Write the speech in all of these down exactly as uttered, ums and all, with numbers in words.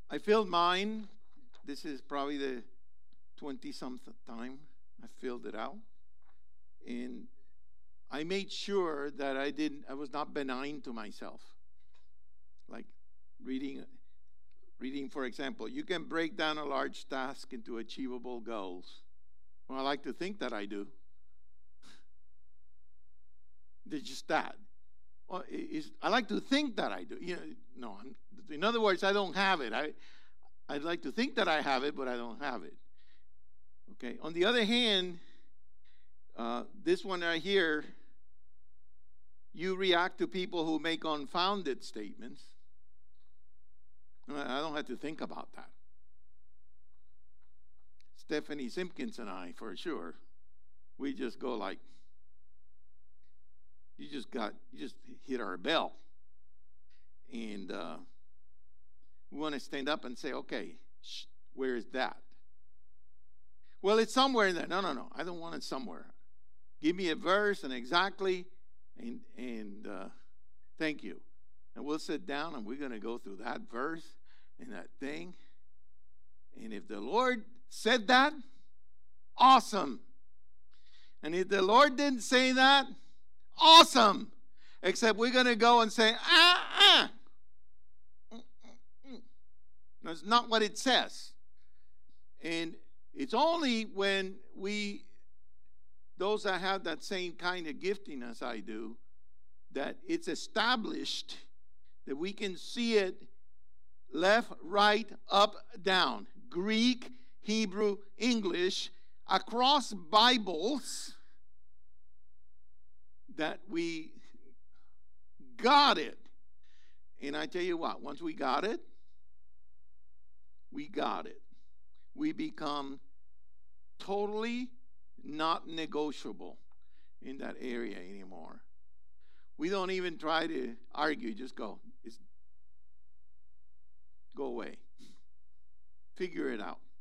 I filled mine. This is probably the twenty-something time I filled it out. And I made sure that I didn't, I was not benign to myself. Like reading, reading, for example, you can break down a large task into achievable goals. Well, I like to think that I do. It's just that. Well, it's, I like to think that I do. You know, no, I'm, in other words, I don't have it. I, I'd like to think that I have it, but I don't have it. Okay. On the other hand, uh, this one right here, you react to people who make unfounded statements. I don't have to think about that. Stephanie Simpkins and I, for sure, we just go like, you just got, you just hit our bell. And uh, we want to stand up and say, okay, sh- where is that? Well, it's somewhere in there. No, no, no, I don't want it somewhere. Give me a verse and exactly, and, and uh, thank you. And we'll sit down and we're going to go through that verse and that thing. And if the Lord said that, awesome. And if the Lord didn't say that, awesome. Except we're going to go and say, ah, ah. That's not what it says. And it's only when we, those that have that same kind of gifting as I do, that it's established that we can see it left, right, up, down. Greek, Hebrew, English, across Bibles, that we got it. And I tell you what, once we got it, we got it. We become totally not negotiable in that area anymore. We don't even try to argue, just go. It's, go away. Figure it out.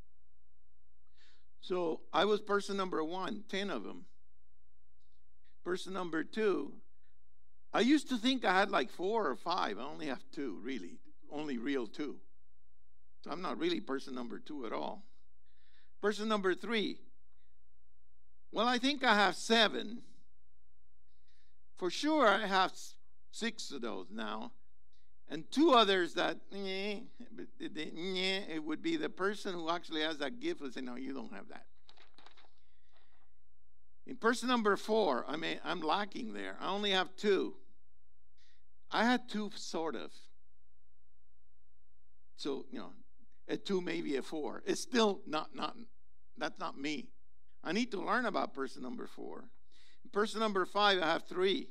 So I was person number one, ten of them. Person number two, I used to think I had like four or five. I only have two, really. Only real two. So I'm not really person number two at all. Person number three, well, I think I have seven. For sure, I have six of those now. And two others that, eh, it would be the person who actually has that gift would say, no, you don't have that. In person number four, I mean, I'm lacking there. I only have two. I had two, sort of. So, you know, a two, maybe a four. It's still not, not, that's not me. I need to learn about person number four. In person number five, I have three.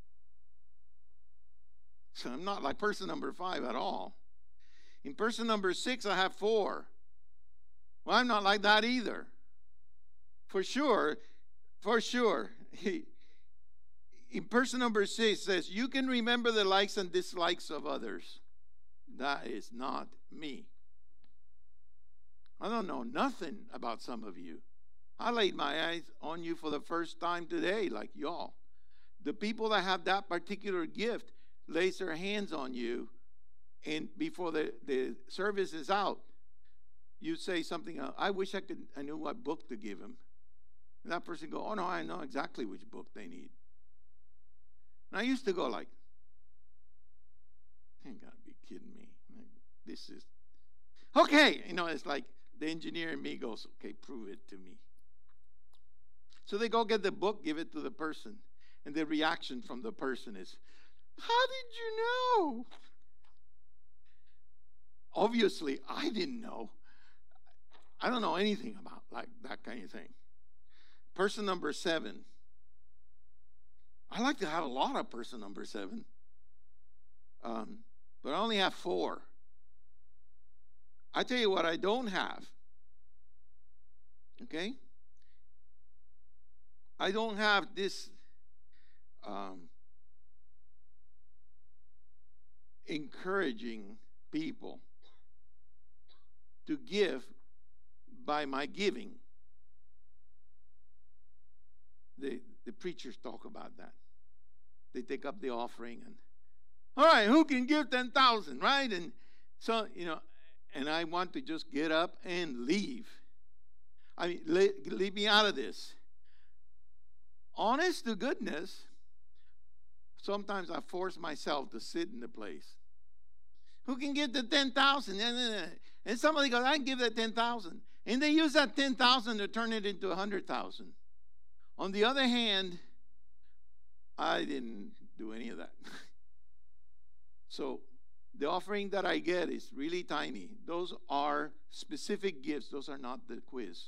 So I'm not like person number five at all. In person number six, I have four. Well, I'm not like that either. For sure, for sure. In person number six says, you can remember the likes and dislikes of others. That is not me. I don't know nothing about some of you. I laid my eyes on you for the first time today, like y'all. The people that have that particular gift lays their hands on you, and before the, the service is out, you say something, uh, I wish I could, I knew what book to give him. And that person go, oh no, I know exactly which book they need. And I used to go like, you gotta be kidding me. Like, this is, okay, you know, it's like the engineer in me goes, okay, prove it to me. So they go get the book, give it to the person, and the reaction from the person is, how did you know? Obviously, I didn't know. I don't know anything about like that kind of thing. Person number seven. I like to have a lot of person number seven. Um, but I only have four. I tell you what I don't have. Okay? I don't have this um, encouraging people to give by my giving. The, the preachers talk about that. They take up the offering and, all right, who can give ten thousand, right? And so, you know, and I want to just get up and leave. I mean, leave, leave me out of this. Honest to goodness, sometimes I force myself to sit in the place. Who can give the ten thousand? And somebody goes, I can give that ten thousand. And they use that ten thousand to turn it into one hundred thousand. On the other hand, I didn't do any of that. So the offering that I get is really tiny. Those are specific gifts. Those are not the quiz.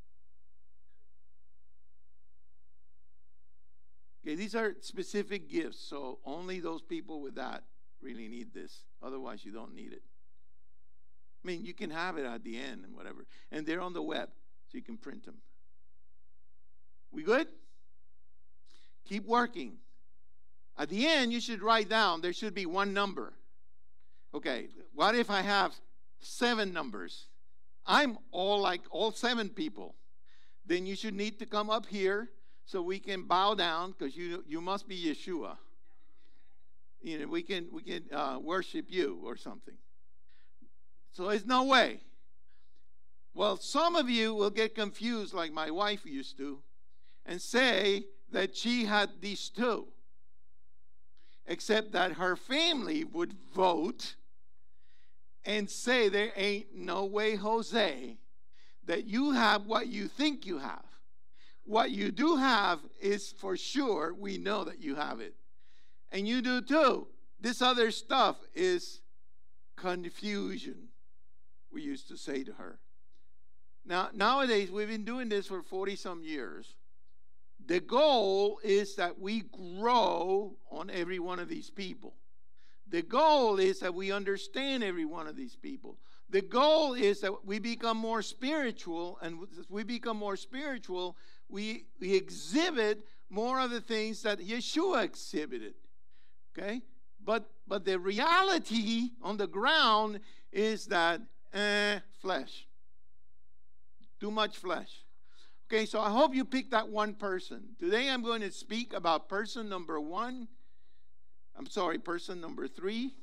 Okay, these are specific gifts, so only those people with that really need this. Otherwise, you don't need it. I mean, you can have it at the end and whatever. And they're on the web, so you can print them. We good? Keep working. At the end, you should write down, there should be one number. Okay, what if I have seven numbers? I'm all like all seven people. Then you should need to come up here so we can bow down, because you you must be Yeshua. You know, we can we can uh, worship you or something. So there's no way. Well, some of you will get confused like my wife used to and say that she had these two. Except that her family would vote and say there ain't no way, Jose, that you have what you think you have. What you do have is for sure, we know that you have it. And you do too. This other stuff is confusion, we used to say to her. Now, nowadays, we've been doing this for forty some years. The goal is that we grow on every one of these people. The goal is that we understand every one of these people. The goal is that we become more spiritual, and as we become more spiritual, we, we exhibit more of the things that Yeshua exhibited. Okay? But but the reality on the ground is that eh, flesh. Too much flesh. Okay, so I hope you pick that one person. Today I'm going to speak about person number one. I'm sorry, person number three.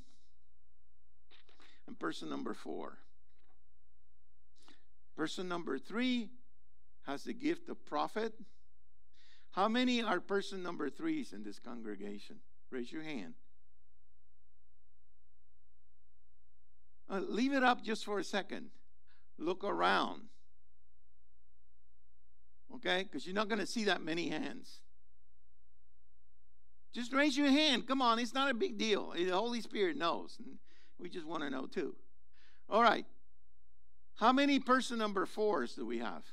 And person number four. Person number three has the gift of prophet. How many are person number threes in this congregation? Raise your hand. Uh, leave it up just for a second. Look around. Okay? Because you're not going to see that many hands. Just raise your hand. Come on, it's not a big deal. The Holy Spirit knows. And we just want to know too. All right. How many person number fours do we have?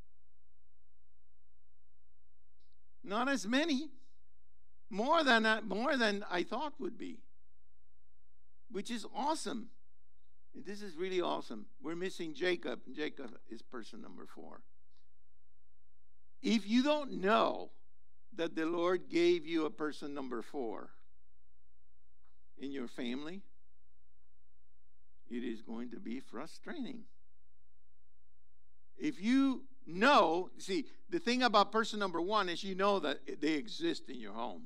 Not as many. More than uh, more than I thought would be. Which is awesome. This is really awesome. We're missing Jacob. Jacob is person number four. If you don't know that the Lord gave you a person number four in your family, it is going to be frustrating. If you know, see, the thing about person number one is you know that they exist in your home.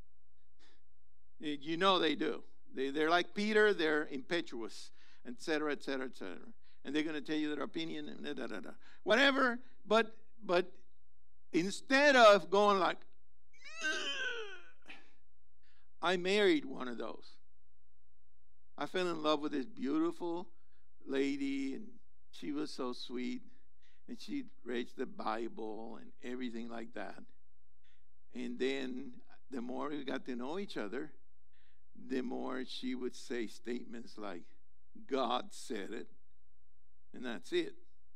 You know they do. They, they're like Peter, they're impetuous, et cetera, et cetera, et cetera. And they're going to tell you their opinion, and da, da, da, da. Whatever, but, but instead of going like, I married one of those. I fell in love with this beautiful lady, and she was so sweet, and she read the Bible and everything like that. And then the more we got to know each other, the more she would say statements like, God said it, and that's it.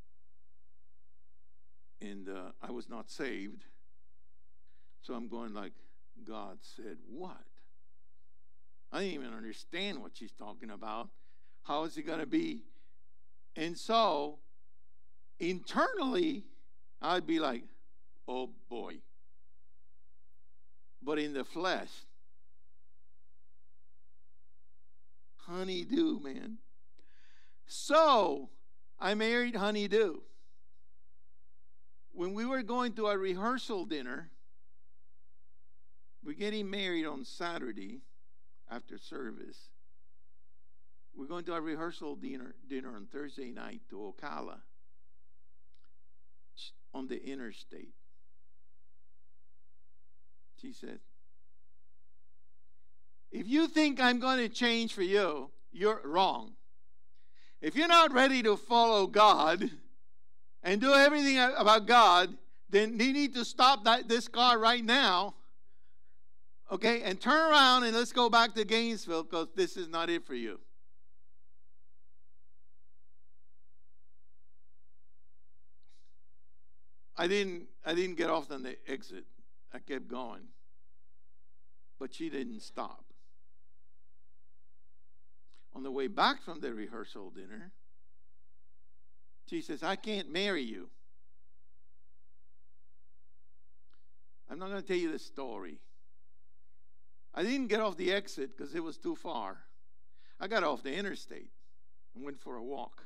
And uh, I was not saved, so I'm going like, God said what? I didn't even understand what she's talking about. How is it going to be? And so, internally, I'd be like, oh boy. But in the flesh, honeydew, man. So, I married honeydew. When we were going to a rehearsal dinner, we're getting married on Saturday after service. we're going to our rehearsal dinner, dinner on Thursday night to Ocala on the interstate. She said, if you think I'm going to change for you, you're wrong. If you're not ready to follow God and do everything about God, then you need to stop that, this car right now, okay, and turn around and let's go back to Gainesville because this is not it for you. I didn't, I didn't get off on the exit. I kept going. But she didn't stop. On the way back from the rehearsal dinner, she says, I can't marry you. I'm not going to tell you the story. I didn't get off the exit because it was too far. I got off the interstate and went for a walk.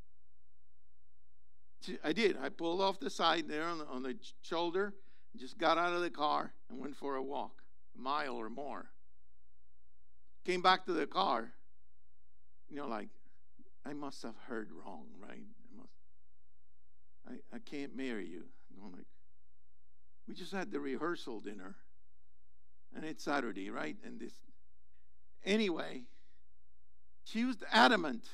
I did. I pulled off the side there on the, on the shoulder, just got out of the car and went for a walk, a mile or more. Came back to the car. You know, like, I must have heard wrong, right? I must. I, I can't marry you. I'm like, we just had the rehearsal dinner, and it's Saturday, right? And this, anyway, she was adamant.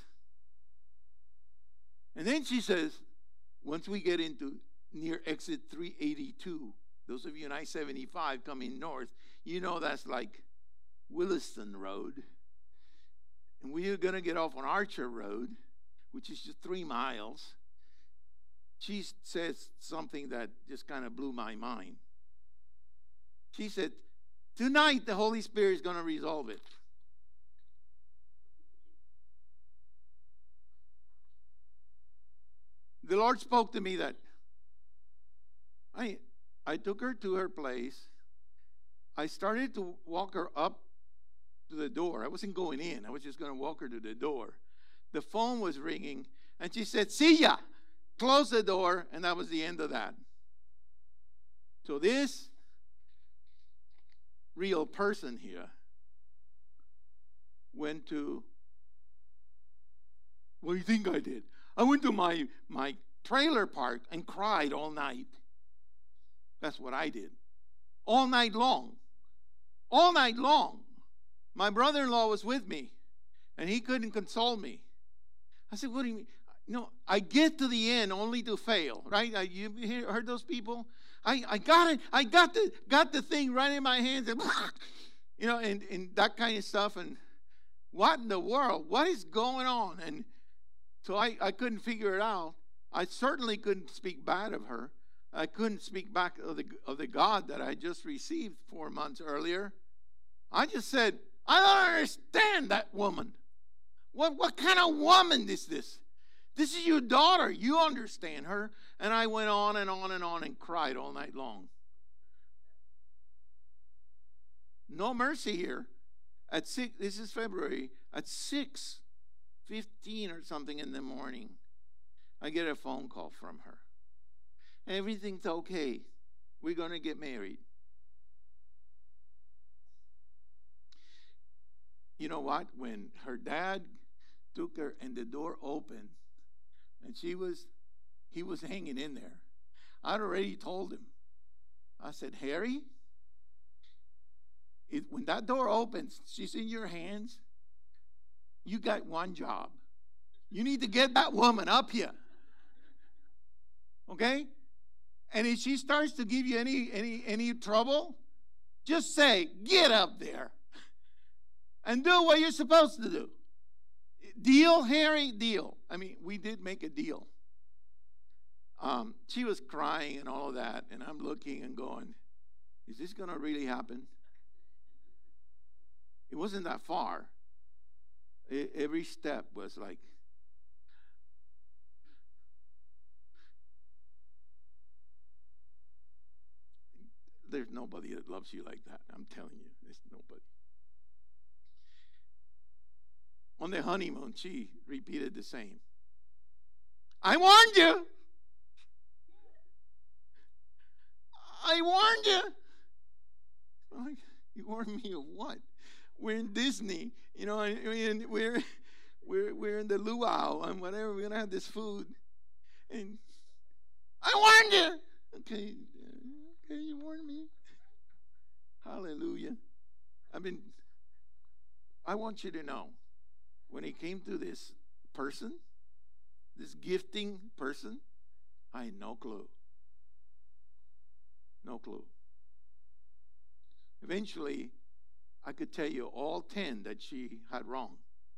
And then she says, once we get into near exit three eighty-two, those of you in I seventy-five coming north, you know that's like Williston Road. And we are going to get off on Archer Road, which is just three miles. She says something that just kind of blew my mind. She said, tonight the Holy Spirit is going to resolve it. The Lord spoke to me that I, I took her to her place. I started to walk her up to the door. I wasn't going in. I was just going to walk her to the door. The phone was ringing, and she said, see ya. Close the door, and that was the end of that. So this real person here went to, what do you think I did? I went to my, my trailer park and cried all night. That's what I did. All night long. All night long. My brother-in-law was with me, and he couldn't console me. I said, what do you mean? No, I get to the end only to fail, right? I, you heard those people? I, I got it. I got the, got the thing right in my hands, and, you know, and, and that kind of stuff. And what in the world? What is going on? And so I, I couldn't figure it out. I certainly couldn't speak bad of her. I couldn't speak back of the, of the God that I just received four months earlier. I just said, I don't understand that woman. What, what kind of woman is this? This is your daughter. You understand her. And I went on and on and on and cried all night long. No mercy here. At six, this is February. At six fifteen or something in the morning, I get a phone call from her. Everything's okay. We're going to get married. You know what? When her dad took her and the door opened, and she was, he was hanging in there. I'd already told him. I said, Harry, it, when that door opens, she's in your hands. You got one job. You need to get that woman up here. Okay? And if she starts to give you any any any trouble, just say, get up there. And do what you're supposed to do. Deal, Harry, deal. I mean, we did make a deal. Um, she was crying and all of that, and I'm looking and going, is this going to really happen? It wasn't that far. It, every step was like, there's nobody that loves you like that. I'm telling you, there's nobody. On the honeymoon, she repeated the same. I warned you. I warned you. You warned me of what? We're in Disney, you know, and we're we're, we're in the luau and whatever. We're going to have this food. And I warned you. Okay. Okay, you warned me. Hallelujah. I mean, I want you to know, when it came to this person, this gifting person, I had no clue. No clue. Eventually, I could tell you all ten that she had wrong.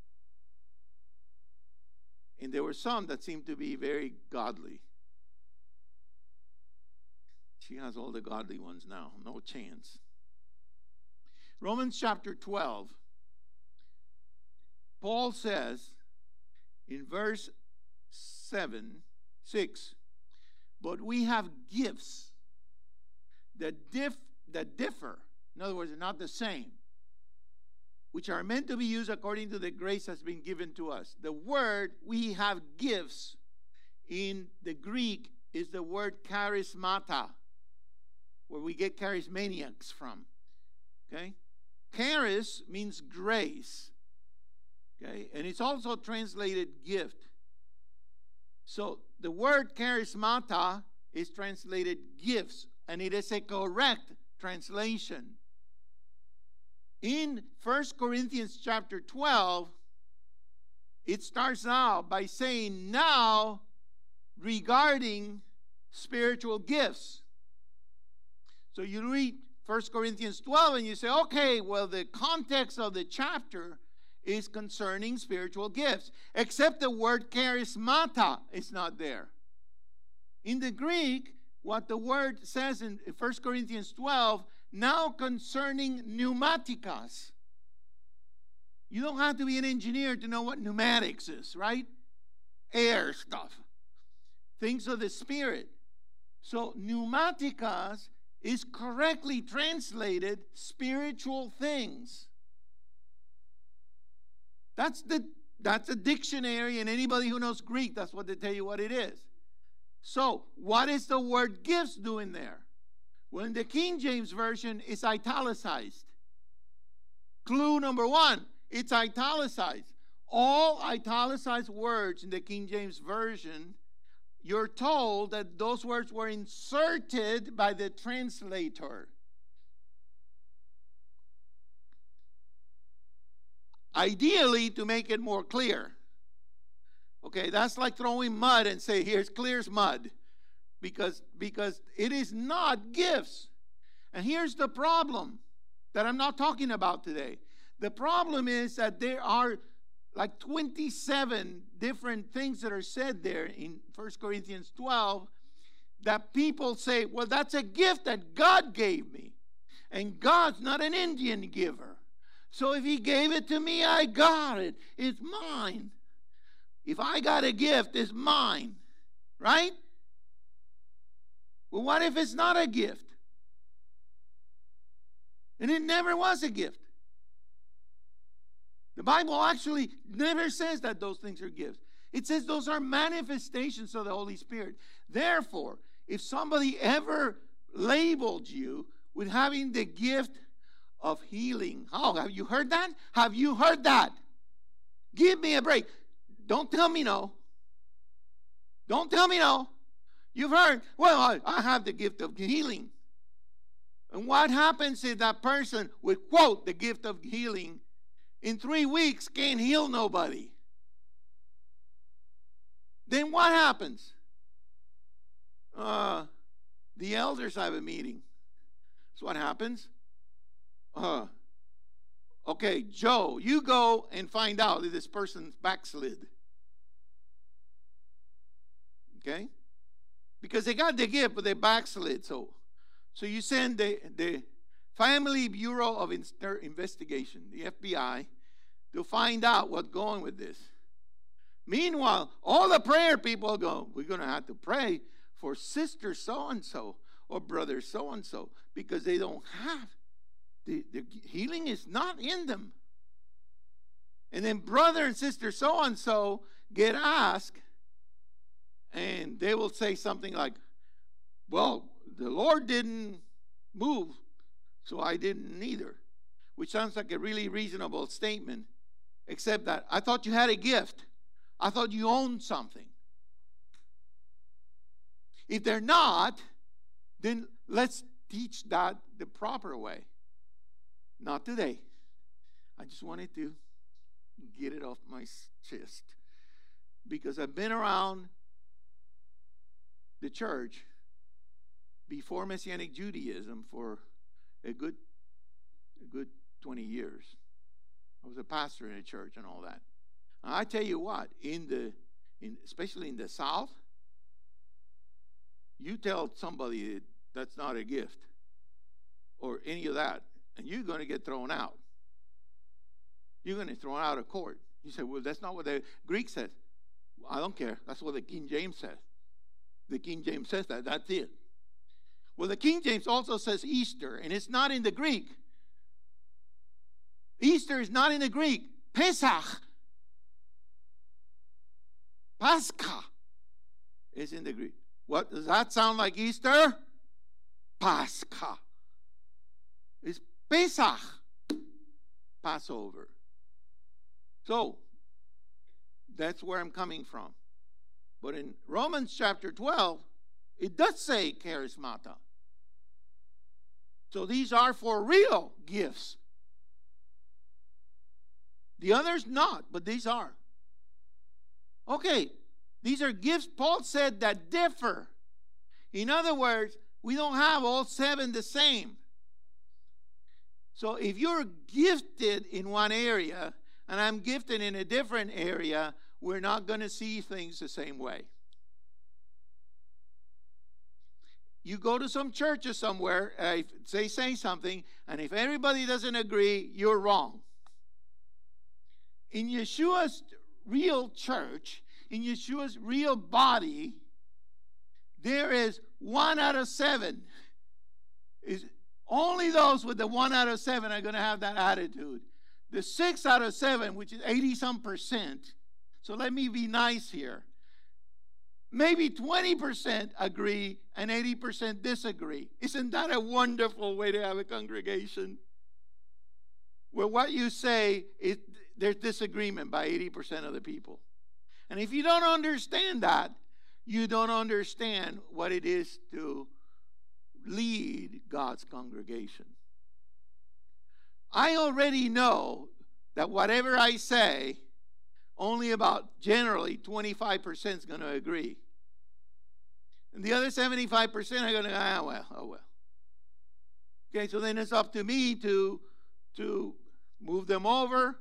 And there were some that seemed to be very godly. She has all the godly ones now. No chance. Romans chapter twelve. Paul says in verse seven, six, but we have gifts that, diff, that differ. In other words, they're not the same, which are meant to be used according to the grace that's been given to us. The word we have gifts in the Greek is the word charismata, where we get charismaniacs from. Okay? Charis means grace. Okay? And it's also translated gift. So the word charismata is translated gifts, and it is a correct translation. In First Corinthians chapter twelve, it starts out by saying, now regarding spiritual gifts. So you read First Corinthians twelve and you say, okay, well, the context of the chapter is concerning spiritual gifts, except the word charismata is not there. In the Greek, what the word says in First Corinthians twelve, now concerning pneumaticas. You don't have to be an engineer to know what pneumatics is, right? Air stuff. Things of the Spirit. So pneumaticas is correctly translated spiritual things. That's the that's a dictionary, and anybody who knows Greek, that's what they tell you what it is. So, what is the word gifts doing there? Well, in the King James Version, it's italicized. Clue number one, it's italicized. All italicized words in the King James Version, you're told that those words were inserted by the translator. Ideally, to make it more clear. Okay, that's like throwing mud and say, here's clear as mud. Because, because it is not gifts. And here's the problem that I'm not talking about today. The problem is that there are like twenty-seven different things that are said there in First Corinthians twelve that people say, well, that's a gift that God gave me. And God's not an Indian giver. So if he gave it to me, I got it. It's mine. If I got a gift, it's mine. Right? Well, what if it's not a gift? And it never was a gift. The Bible actually never says that those things are gifts. It says those are manifestations of the Holy Spirit. Therefore, if somebody ever labeled you with having the gift of healing, oh, have you heard that? Have you heard that? Give me a break. Don't tell me no. Don't tell me no. You've heard, well, I, I have the gift of healing. And what happens if that person would quote the gift of healing in three weeks can't heal nobody? Then what happens? Uh, the elders have a meeting. That's what happens. Uh, okay, Joe, you go and find out if this person's backslid. Okay? Because they got the gift, but they backslid. So, so you send the, the Family Bureau of Investigation, the F B I, to find out what's going with this. Meanwhile, all the prayer people go, we're going to have to pray for sister so-and-so or brother so-and-so because they don't have. The, the healing is not in them. And then brother and sister so-and-so get asked, and they will say something like, well, the Lord didn't move, so I didn't either. Which sounds like a really reasonable statement. Except that I thought you had a gift. I thought you owned something. If they're not, then let's teach that the proper way. Not today. I just wanted to get it off my chest. Because I've been around the church before Messianic Judaism for a good, a good twenty years. I was a pastor in a church and all that. And I tell you what, in the, in, especially in the South, you tell somebody that that's not a gift or any of that, and you're going to get thrown out. You're going to get thrown out of court. You say, well, that's not what the Greek says. I don't care. That's what the King James says. The King James says that. That's it. Well, the King James also says Easter, and it's not in the Greek. Easter is not in the Greek. Pesach, Pascha, is in the Greek. What does that sound like? Easter? Pascha. It's Pesach, Passover. So, that's where I'm coming from. But in Romans chapter twelve, it does say charismata. So these are for real gifts. The others not, but these are. Okay, these are gifts, Paul said, that differ. In other words, we don't have all seven the same. So if you're gifted in one area, and I'm gifted in a different area, we're not going to see things the same way. You go to some churches somewhere, uh, if they say something, and if everybody doesn't agree, you're wrong. In Yeshua's real church, in Yeshua's real body, there is one out of seven. Is only those with the one out of seven are going to have that attitude. The six out of seven, which is eighty some percent, so let me be nice here. Maybe twenty percent agree and eighty percent disagree. Isn't that a wonderful way to have a congregation? Where what you say, is there's disagreement by eighty percent of the people. And if you don't understand that, you don't understand what it is to lead God's congregation. I already know that whatever I say, only about generally twenty-five percent is going to agree. And the other seventy-five percent are going to go, ah, well, oh, well. Okay, so then it's up to me to, to move them over.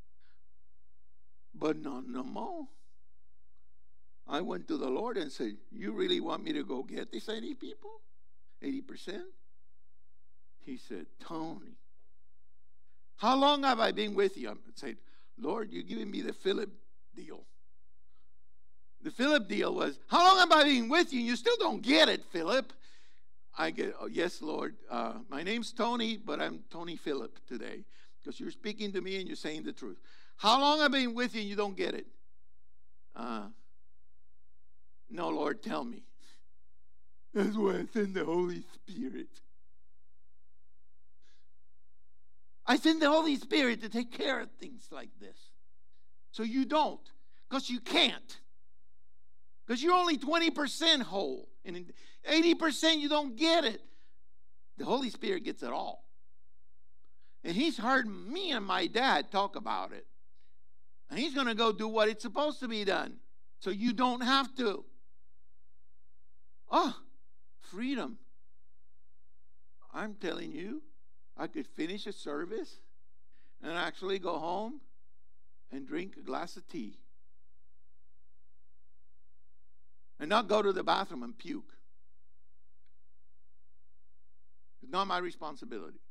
But not no more. I went to the Lord and said, you really want me to go get these eighty people? eighty percent? He said, Tony, how long have I been with you? I said, Lord, you're giving me the Philip deal. The Philip deal was, how long have I been with you? You still don't get it, Philip. I get, oh, yes, Lord. Uh, my name's Tony, but I'm Tony Philip today because you're speaking to me and you're saying the truth. How long have I been with you and you don't get it? Uh, no, Lord, tell me. That's why I send the Holy Spirit. I send the Holy Spirit to take care of things like this. So you don't, because you can't. Because you're only twenty percent whole. And in eighty percent you don't get it. The Holy Spirit gets it all. And he's heard me and my dad talk about it. And he's going to go do what it's supposed to be done. So you don't have to. Oh, freedom. I'm telling you, I could finish a service and actually go home and drink a glass of tea. And not go to the bathroom and puke. It's not my responsibility.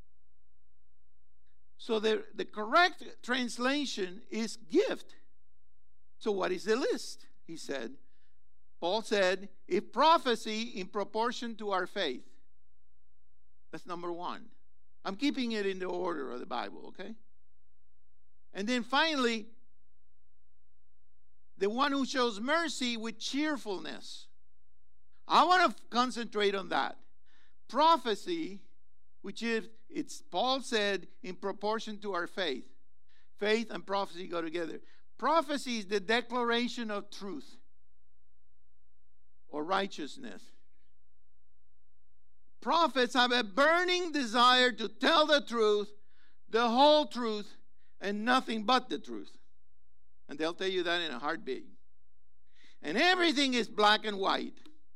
So the, the correct translation is gift. So what is the list? He said, Paul said, if prophecy in proportion to our faith. That's number one. I'm keeping it in the order of the Bible, okay? And then finally, the one who shows mercy with cheerfulness. I want to concentrate on that. Prophecy, which is, it's Paul said, in proportion to our faith. Faith and prophecy go together. Prophecy is the declaration of truth or righteousness. Prophets have a burning desire to tell the truth, the whole truth, and nothing but the truth. And they'll tell you that in a heartbeat. And everything is black and white.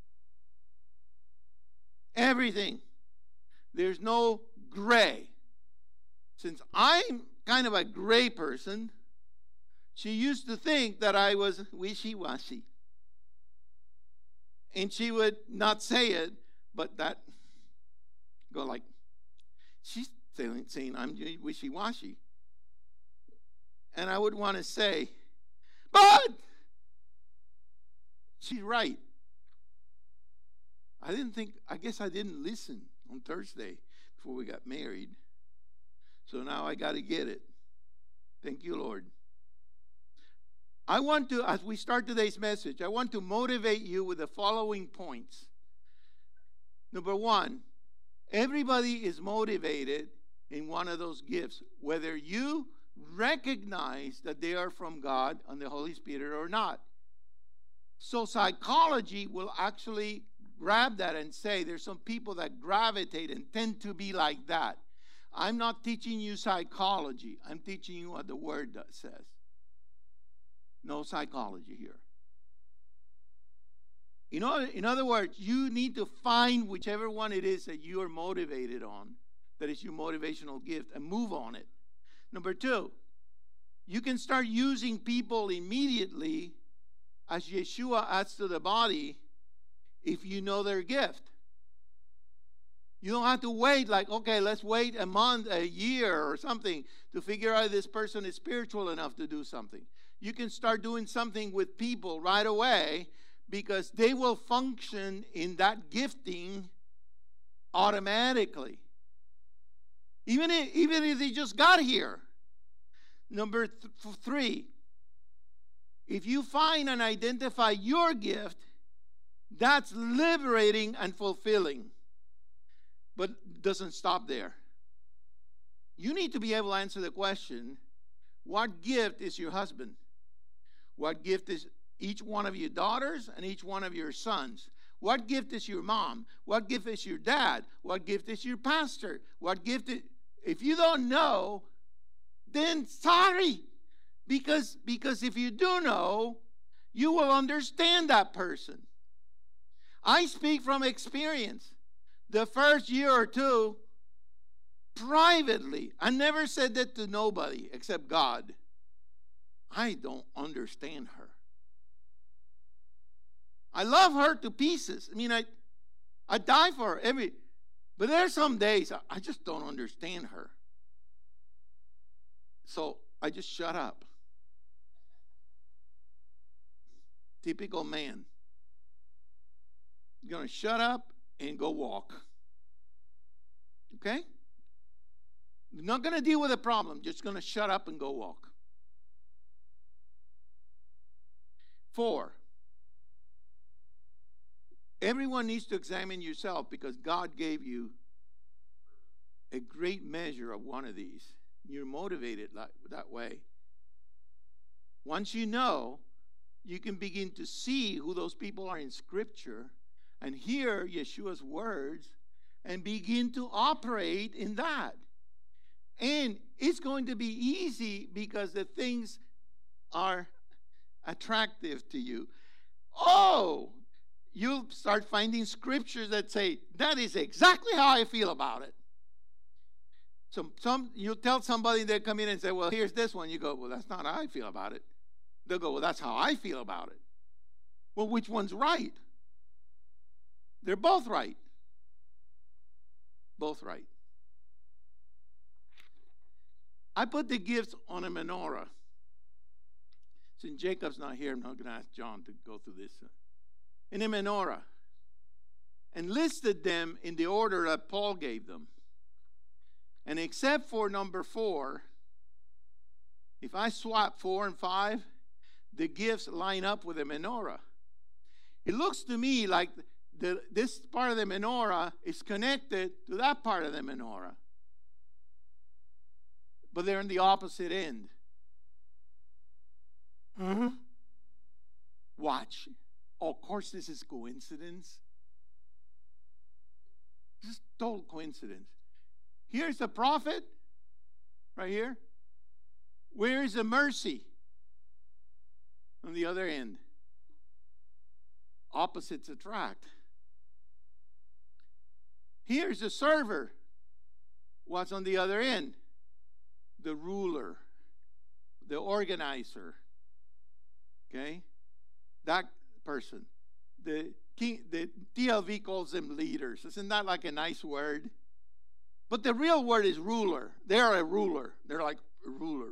Everything. There's no gray. Since I'm kind of a gray person, she used to think that I was wishy-washy. And she would not say it, but that go like, she's saying, saying I'm wishy-washy. And I would want to say, but she's right. I didn't think, I guess I didn't listen on Thursday before we got married. So now I got to get it. Thank you, Lord. I want to, as we start today's message, I want to motivate you with the following points. Number one, everybody is motivated in one of those gifts, whether you recognize that they are from God and the Holy Spirit or not. So psychology will actually grab that and say there's some people that gravitate and tend to be like that. I'm not teaching you psychology. I'm teaching you what the Word says. No psychology here. You know, in other words, you need to find whichever one it is that you are motivated on, that is your motivational gift, and move on it. Number two, you can start using people immediately as Yeshua adds to the body if you know their gift. You don't have to wait like, okay, let's wait a month, a year or something to figure out if this person is spiritual enough to do something. You can start doing something with people right away because they will function in that gifting automatically. Even if, even if they just got here. Number th- three, if you find and identify your gift, that's liberating and fulfilling. But it doesn't stop there. You need to be able to answer the question, what gift is your husband? What gift is each one of your daughters and each one of your sons? What gift is your mom? What gift is your dad? What gift is your pastor? What gift is, if you don't know, then sorry. Because, because if you do know, you will understand that person. I speak from experience. The first year or two, privately, I never said that to nobody except God. I don't understand her. I love her to pieces. I mean, I, I die for her every, but there are some days I, I just don't understand her. So I just shut up. Typical man. You're going to shut up and go walk. Okay? You're not going to deal with a problem. Just going to shut up and go walk. Four. Everyone needs to examine yourself because God gave you a great measure of one of these. You're motivated that way. Once you know, you can begin to see who those people are in Scripture and hear Yeshua's words and begin to operate in that. And it's going to be easy because the things are attractive to you. Oh, you'll start finding scriptures that say, that is exactly how I feel about it. So some you'll tell somebody, they come in and say, well, here's this one. You go, well, that's not how I feel about it. They'll go, well, that's how I feel about it. Well, which one's right? They're both right. Both right. I put the gifts on a menorah. Since Jacob's not here, I'm not going to ask John to go through this. In a menorah. And listed them in the order that Paul gave them. And except for number four, if I swap four and five, the gifts line up with the menorah. It looks to me like the, this part of the menorah is connected to that part of the menorah. But they're on the opposite end. Huh? Watch. Oh, of course, this is coincidence. Just total coincidence. Here's the prophet, right here. Where is the mercy? On the other end. Opposites attract. Here's the server. What's on the other end? The ruler, the organizer. Okay? That person. The king, the T L V calls them leaders. Isn't that like a nice word? But the real word is ruler. They're a ruler. They're like a ruler.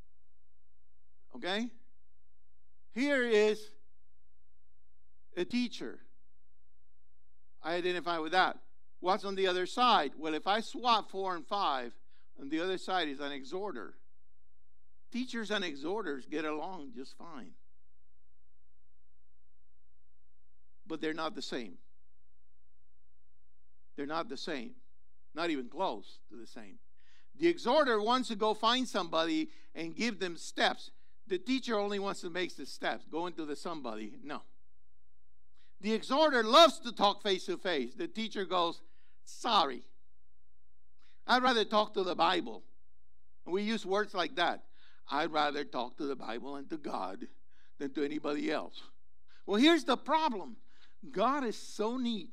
Okay? Here is a teacher. I identify with that. What's on the other side? Well, if I swap four and five, on the other side is an exhorter. Teachers and exhorters get along just fine. But they're not the same. They're not the same. Not even close to the same. The exhorter wants to go find somebody and give them steps. The teacher only wants to make the steps. Go into the somebody. No. The exhorter loves to talk face to face. The teacher goes, sorry. I'd rather talk to the Bible. We use words like that. I'd rather talk to the Bible and to God than to anybody else. Well, here's the problem. God is so neat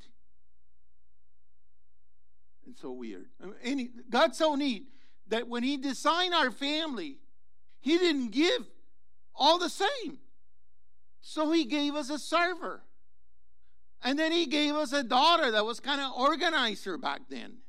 and so weird. And God's so neat that when he designed our family, he didn't give all the same. So he gave us a server. And then he gave us a daughter that was kind of organizer back then.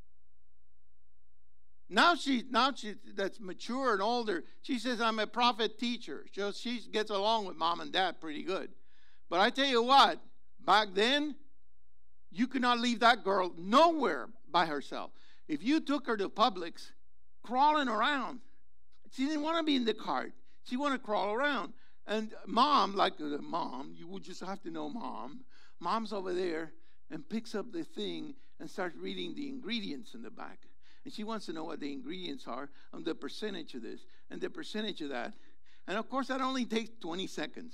Now she, now she that's mature and older, she says, I'm a prophet teacher. So she gets along with mom and dad pretty good. But I tell you what, back then, you could not leave that girl nowhere by herself. If you took her to Publix, crawling around, she didn't want to be in the cart. She wanted to crawl around. And mom, like the mom, you would just have to know mom. Mom's over there and picks up the thing and starts reading the ingredients in the back. And she wants to know what the ingredients are and the percentage of this and the percentage of that. And of course, that only takes twenty seconds.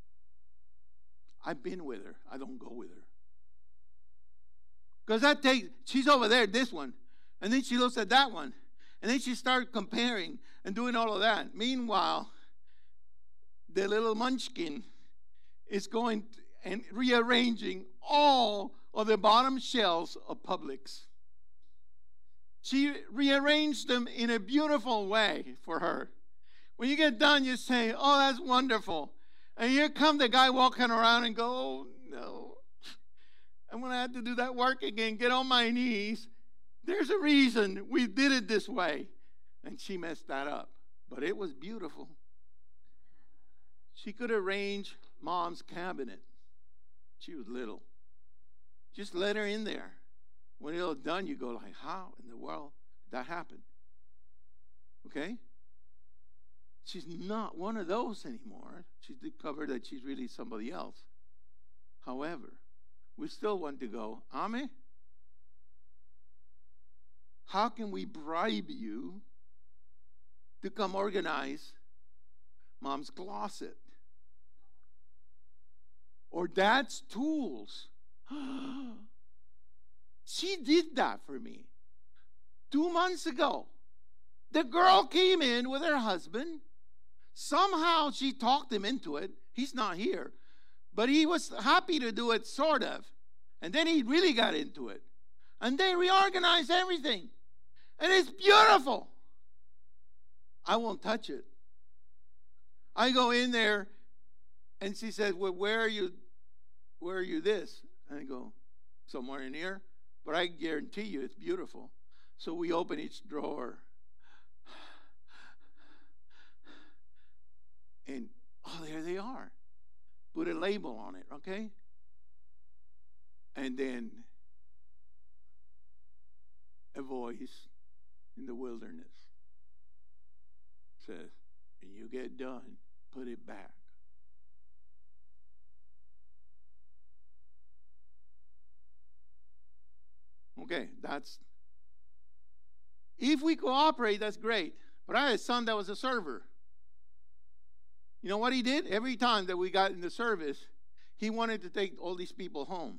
I've been with her. I don't go with her. Because that takes, she's over there, this one. And then she looks at that one. And then she starts comparing and doing all of that. Meanwhile, the little munchkin is going and rearranging all of the bottom shelves of Publix. She rearranged them in a beautiful way for her. When you get done, you say, oh, that's wonderful. And here come the guy walking around and go, oh, no. I'm going to have to do that work again, get on my knees. There's a reason we did it this way. And she messed that up. But it was beautiful. She could arrange mom's cabinet. She was little. Just let her in there. When it was done, you go like, how in the world did that happen? Okay? She's not one of those anymore. She's discovered that she's really somebody else. However, we still want to go, Ame, how can we bribe you to come organize mom's closet? Or dad's tools? She did that for me. Two months ago, the girl came in with her husband. Somehow she talked him into it. He's not here. But he was happy to do it, sort of. And then he really got into it. And they reorganized everything. And it's beautiful. I won't touch it. I go in there, and she says, well, where are you, where are you this? And I go, somewhere in here. But I guarantee you it's beautiful. So we open each drawer. And, oh, there they are. Put a label on it, okay? And then a voice in the wilderness says, when you get done, put it back. Okay, that's, if we cooperate, that's great. But I had a son that was a server. You know what he did? Every time that we got in the service, he wanted to take all these people home.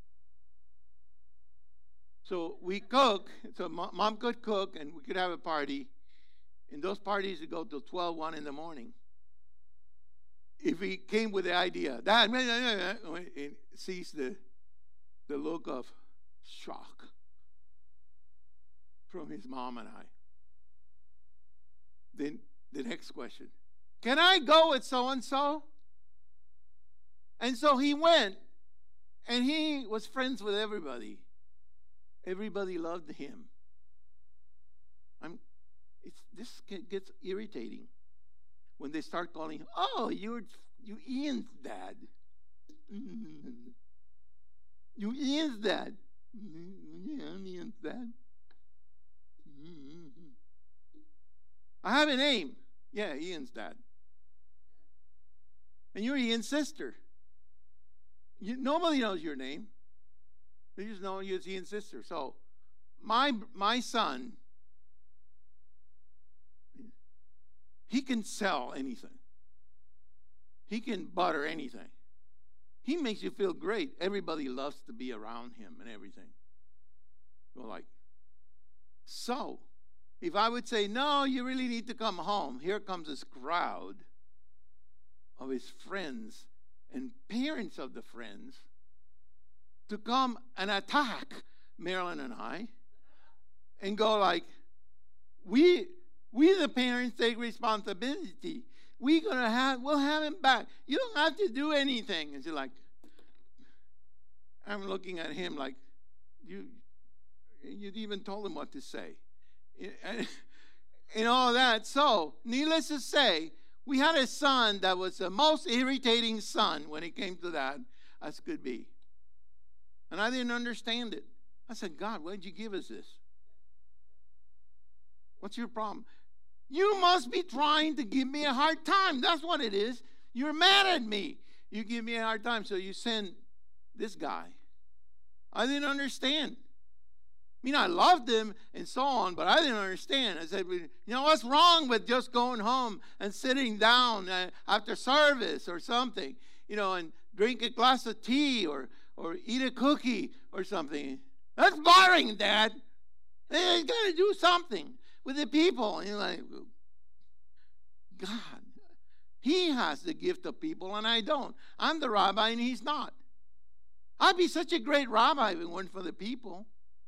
So we cook, so mom could cook, and we could have a party. And those parties would go till twelve, one in the morning. If he came with the idea, Dad, and sees the, the look of shock from his mom and I. Then the next question, can I go with so-and-so? And so he went, and he was friends with everybody. Everybody loved him. I'm, it's, this gets irritating when they start calling, oh, you're you Ian's dad. You Ian's dad. Yeah, I'm Ian's dad. I have a name. Yeah, Ian's dad. And you're Ian's sister. You, nobody knows your name. They just know you as Ian's sister. So, my my son, he can sell anything. He can butter anything. He makes you feel great. Everybody loves to be around him and everything. Well, like, so, if I would say, no, you really need to come home, here comes this crowd of his friends and parents of the friends to come and attack Marilyn and I and go like, we we the parents take responsibility. We're gonna have we'll have him back. You don't have to do anything. And she's like, I'm looking at him like, you you even told him what to say. And, and all that. So, needless to say, we had a son that was the most irritating son when it came to that as could be. And I didn't understand it. I said, God, why did you give us this? What's your problem? You must be trying to give me a hard time. That's what it is. You're mad at me. You give me a hard time, so you send this guy. I didn't understand. I mean, I loved him and so on, but I didn't understand. I said, you know, what's wrong with just going home and sitting down after service or something, you know, and drink a glass of tea or, or eat a cookie or something? That's boring, Dad. You got to do something with the people. And you're like, God, he has the gift of people and I don't. I'm the rabbi and he's not. I'd be such a great rabbi if it weren't for the people.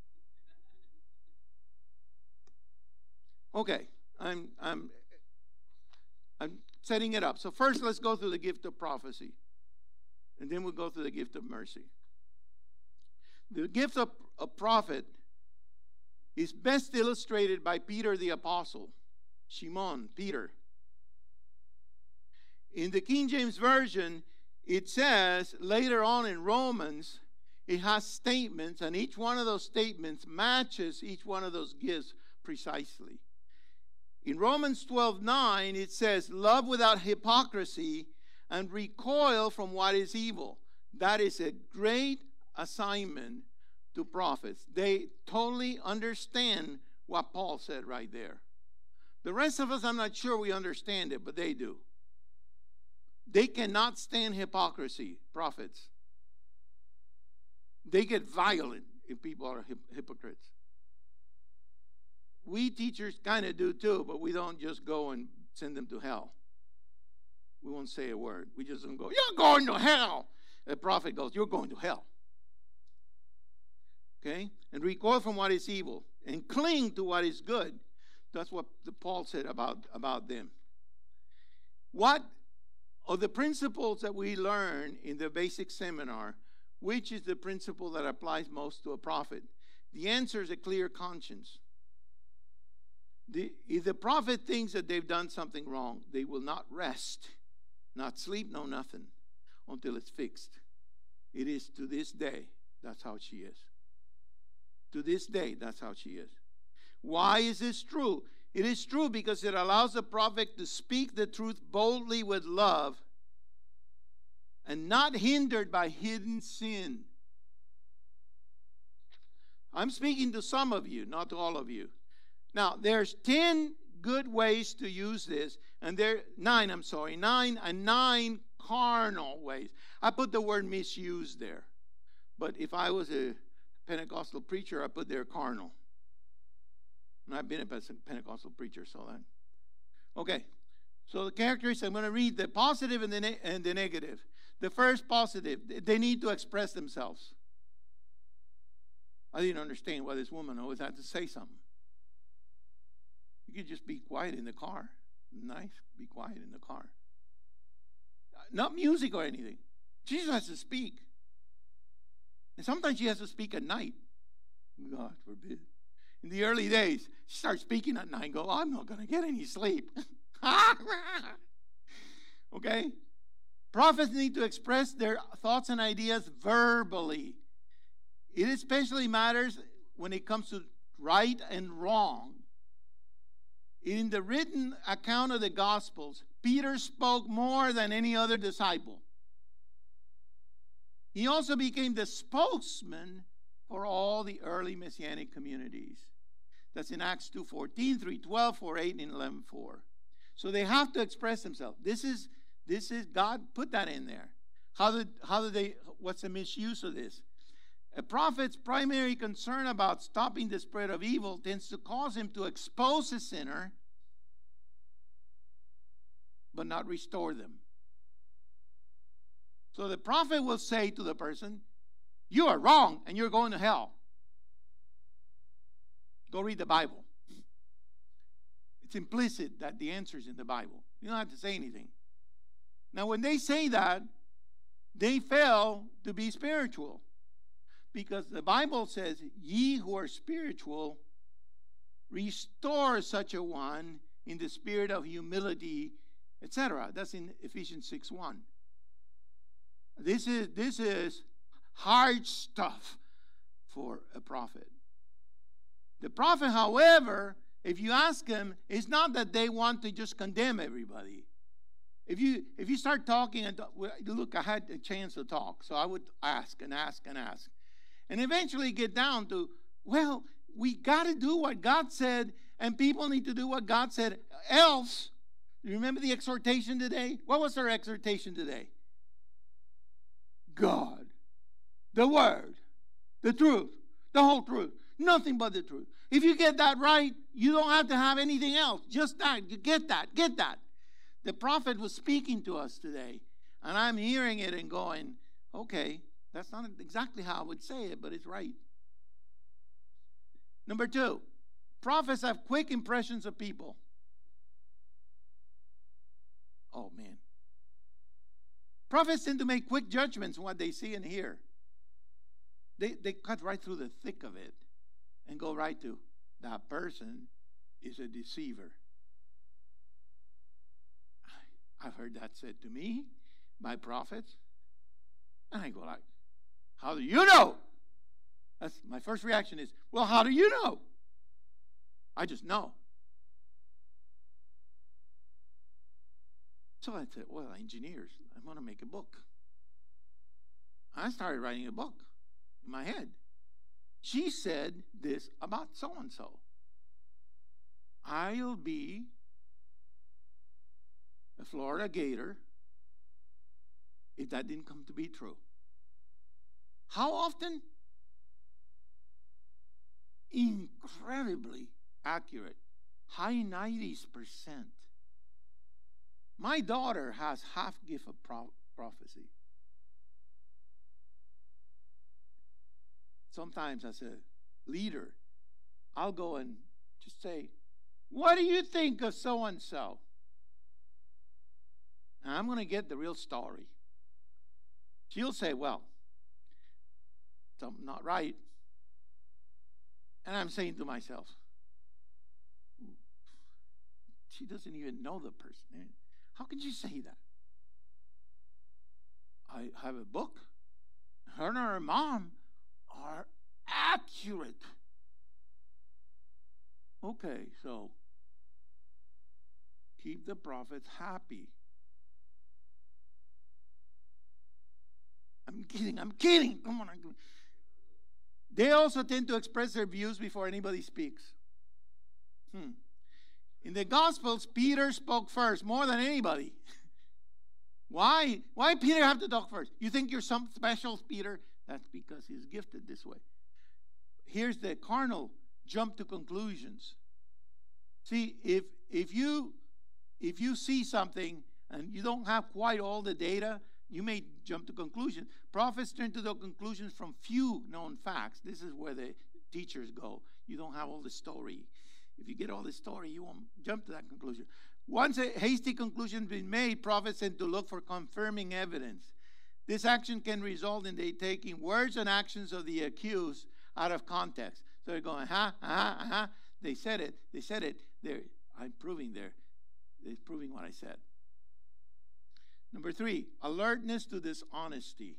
Okay, I'm I'm I'm setting it up. So first let's go through the gift of prophecy. And then we'll go through the gift of mercy. The gift of a prophet is best illustrated by Peter the Apostle. Shimon, Peter. In the King James Version, it says later on in Romans, it has statements, and each one of those statements matches each one of those gifts precisely. In Romans twelve nine, it says, love without hypocrisy and recoil from what is evil. That is a great assignment to prophets. They totally understand what Paul said right there. The rest of us, I'm not sure we understand it, but they do. They cannot stand hypocrisy, prophets. They get violent if people are hip- hypocrites. We teachers kind of do too, but we don't just go and send them to hell. We won't say a word. We just don't go, you're going to hell. The prophet goes, you're going to hell. Okay? And recoil from what is evil and cling to what is good. That's what the Paul said about, about them. What are the principles that we learn in the basic seminar? Which is the principle that applies most to a prophet? The answer is a clear conscience. The, if the prophet thinks that they've done something wrong, they will not rest, not sleep, no nothing, until it's fixed. It is to this day, that's how she is. To this day, that's how she is. Why is this true? It is true because it allows the prophet to speak the truth boldly with love and not hindered by hidden sin. I'm speaking to some of you, not to all of you. Now, there's ten good ways to use this, And there, nine, I'm sorry, nine and nine carnal ways. I put the word misuse there. But if I was a Pentecostal preacher, I put there carnal. And I've been a Pentecostal preacher, so that. Okay. So the characteristics, I'm going to read the positive and the, ne- and the negative. The first positive, they need to express themselves. I didn't understand why this woman always had to say something. You could just be quiet in the car. Nice, be quiet in the car. Not music or anything. She just has to speak. And sometimes she has to speak at night. God forbid. In the early days, she starts speaking at night and go, I'm not going to get any sleep. Okay? Prophets need to express their thoughts and ideas verbally. It especially matters when it comes to right and wrong. In the written account of the Gospels, Peter spoke more than any other disciple. He also became the spokesman for all the early Messianic communities. That's in Acts two fourteen, three twelve, four eight, and eleven four. So they have to express themselves. This is, this is, God put that in there. How did, how did they, what's the misuse of this? A prophet's primary concern about stopping the spread of evil tends to cause him to expose a sinner, but not restore them. So the prophet will say to the person, you are wrong and you're going to hell. Go read the Bible. It's implicit that the answer is in the Bible. You don't have to say anything. Now, when they say that, they fail to be spiritual. Because the Bible says, ye who are spiritual, restore such a one in the spirit of humility, et cetera. That's in Ephesians six one. This is, this is hard stuff for a prophet. The prophet, however, if you ask them, it's not that they want to just condemn everybody. If you if you start talking, and look, I had a chance to talk, so I would ask and ask and ask. And eventually get down to, well, we got to do what God said, and people need to do what God said. Else, you remember the exhortation today? What was our exhortation today? God, the Word, the truth, the whole truth, nothing but the truth. If you get that right, you don't have to have anything else. Just that. You get that. Get that. The prophet was speaking to us today, and I'm hearing it and going, okay, that's not exactly how I would say it, but it's right. Number two, prophets have quick impressions of people. Oh, man. Prophets tend to make quick judgments on what they see and hear. They, they cut right through the thick of it and go right to, that person is a deceiver. I've heard that said to me by prophets. And I go like, how do you know? That's my first reaction is, well, how do you know? I just know. So I said, well, engineers, I want to make a book. I started writing a book in my head. She said this about so-and-so. I'll be a Florida Gator if that didn't come to be true. How often? Incredibly accurate. High nineties percent. My daughter has half gift of pro- prophecy. Sometimes as a leader, I'll go and just say, what do you think of so-and-so? And I'm going to get the real story. She'll say, well, something not right. And I'm saying to myself, she doesn't even know the person. How can you say that? I have a book. Her and her mom are accurate. Okay, so keep the prophets happy. I'm kidding, I'm kidding. Come on. They also tend to express their views before anybody speaks. Hmm. In the Gospels, Peter spoke first, more than anybody. Why? Why Peter have to talk first? You think you're some special, Peter? That's because he's gifted this way. Here's the carnal jump to conclusions. See, if if you if you see something and you don't have quite all the data, you may jump to conclusions. Prophets turn to the conclusions from few known facts. This is where the teachers go. You don't have all the story. If you get all the story, you won't jump to that conclusion. Once a hasty conclusion has been made, prophets tend to look for confirming evidence. This action can result in they taking words and actions of the accused out of context. So they're going, huh, uh-huh, uh-huh. They said it. They said it. They're, I'm proving there. They're proving what I said. Number three, alertness to dishonesty.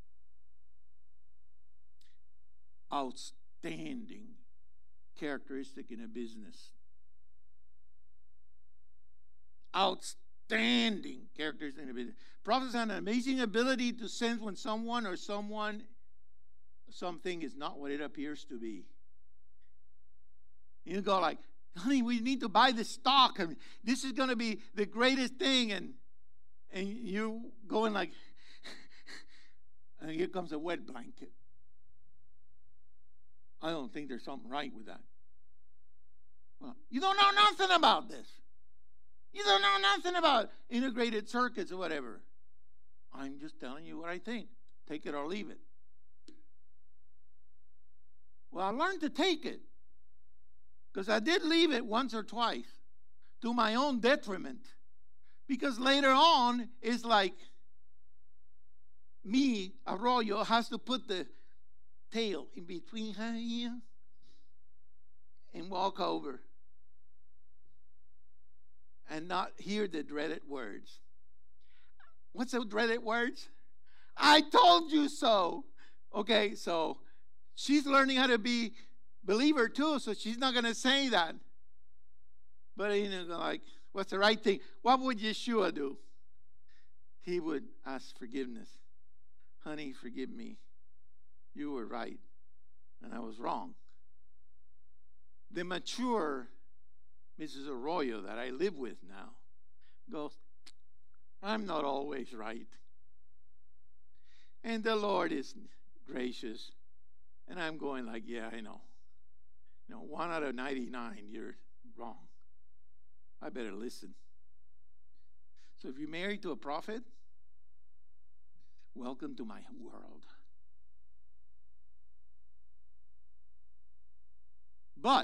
Outstanding characteristic in a business. Outstanding characteristic in a business. Prophets have an amazing ability to sense when someone or someone, something is not what it appears to be. You go like, honey, we need to buy this stock. I mean, this is going to be the greatest thing. And and you going like, and here comes a wet blanket. I don't think there's something right with that. Well, you don't know nothing about this. You don't know nothing about integrated circuits or whatever. I'm just telling you what I think. Take it or leave it. Well, I learned to take it. Because I did leave it once or twice to my own detriment. Because later on, it's like me, Arroyo, has to put the tail in between her here and walk over and not hear the dreaded words. What's the dreaded words? I told you so. Okay, so she's learning how to be believer too, so she's not going to say that. But, you know, like, what's the right thing? What would Yeshua do? He would ask forgiveness. Honey, forgive me. You were right, and I was wrong. The mature Missus Arroyo that I live with now goes, I'm not always right. And the Lord is gracious. And I'm going like, yeah, I know. You know, one out of ninety-nine, you're wrong. I better listen. So if you're married to a prophet, welcome to my world. But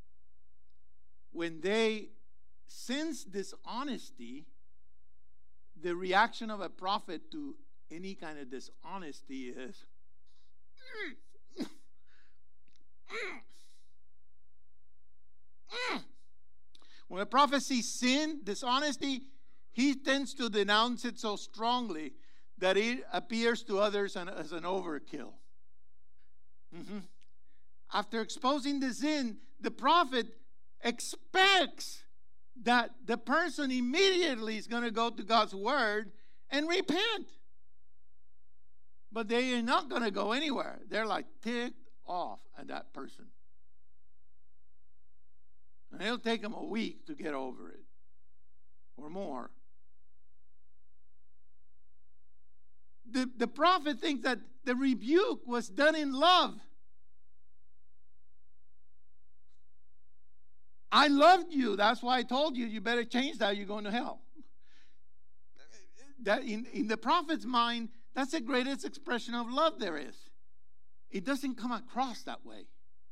when they sense dishonesty, the reaction of a prophet to any kind of dishonesty is, mm, mm, mm. When a prophet sees sin, dishonesty, he tends to denounce it so strongly that it appears to others as an overkill. Mm-hmm. After exposing the sin, the prophet expects that the person immediately is going to go to God's word and repent. But they are not going to go anywhere. They're like ticked off at that person. And it'll take them a week to get over it or more. The, the prophet thinks that the rebuke was done in love. I loved you. That's why I told you, you better change that. You're going to hell. That in, in the prophet's mind, that's the greatest expression of love there is. It doesn't come across that way.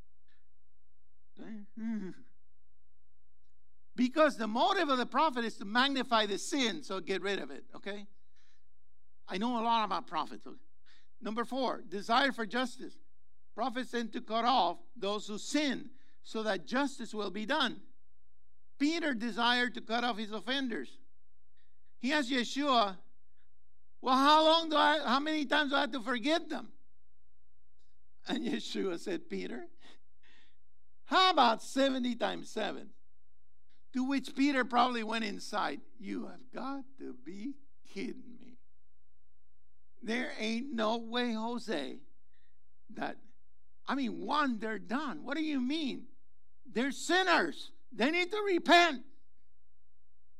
Because the motive of the prophet is to magnify the sin, so get rid of it, okay? I know a lot about prophets. Number four, desire for justice. Prophets tend to cut off those who sin so that justice will be done. Peter desired to cut off his offenders. He asked Yeshua, well, how long do I, how many times do I have to forgive them? And Yeshua said, Peter, how about seventy times seven? To which Peter probably went inside, you have got to be kidding me. There ain't no way, Jose, that, I mean, one, they're done. What do you mean? They're sinners. They need to repent.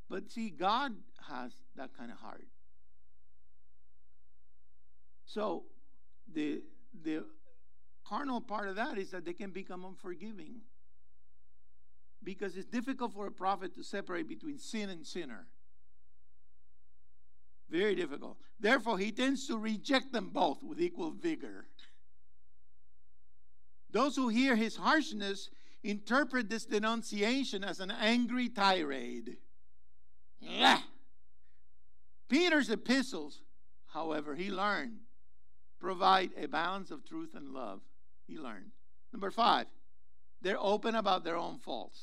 But see, God has that kind of heart. So the the carnal part of that is that they can become unforgiving. Because it's difficult for a prophet to separate between sin and sinner. Very difficult. Therefore, he tends to reject them both with equal vigor. Those who hear his harshness interpret this denunciation as an angry tirade. Yeah. Peter's epistles, however, he learned, provide a balance of truth and love. He learned. Number five, they're open about their own faults.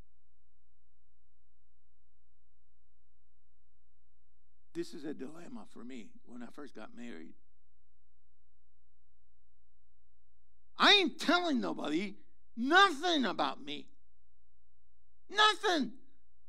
This is a dilemma for me when I first got married. I ain't telling nobody nothing about me. Nothing.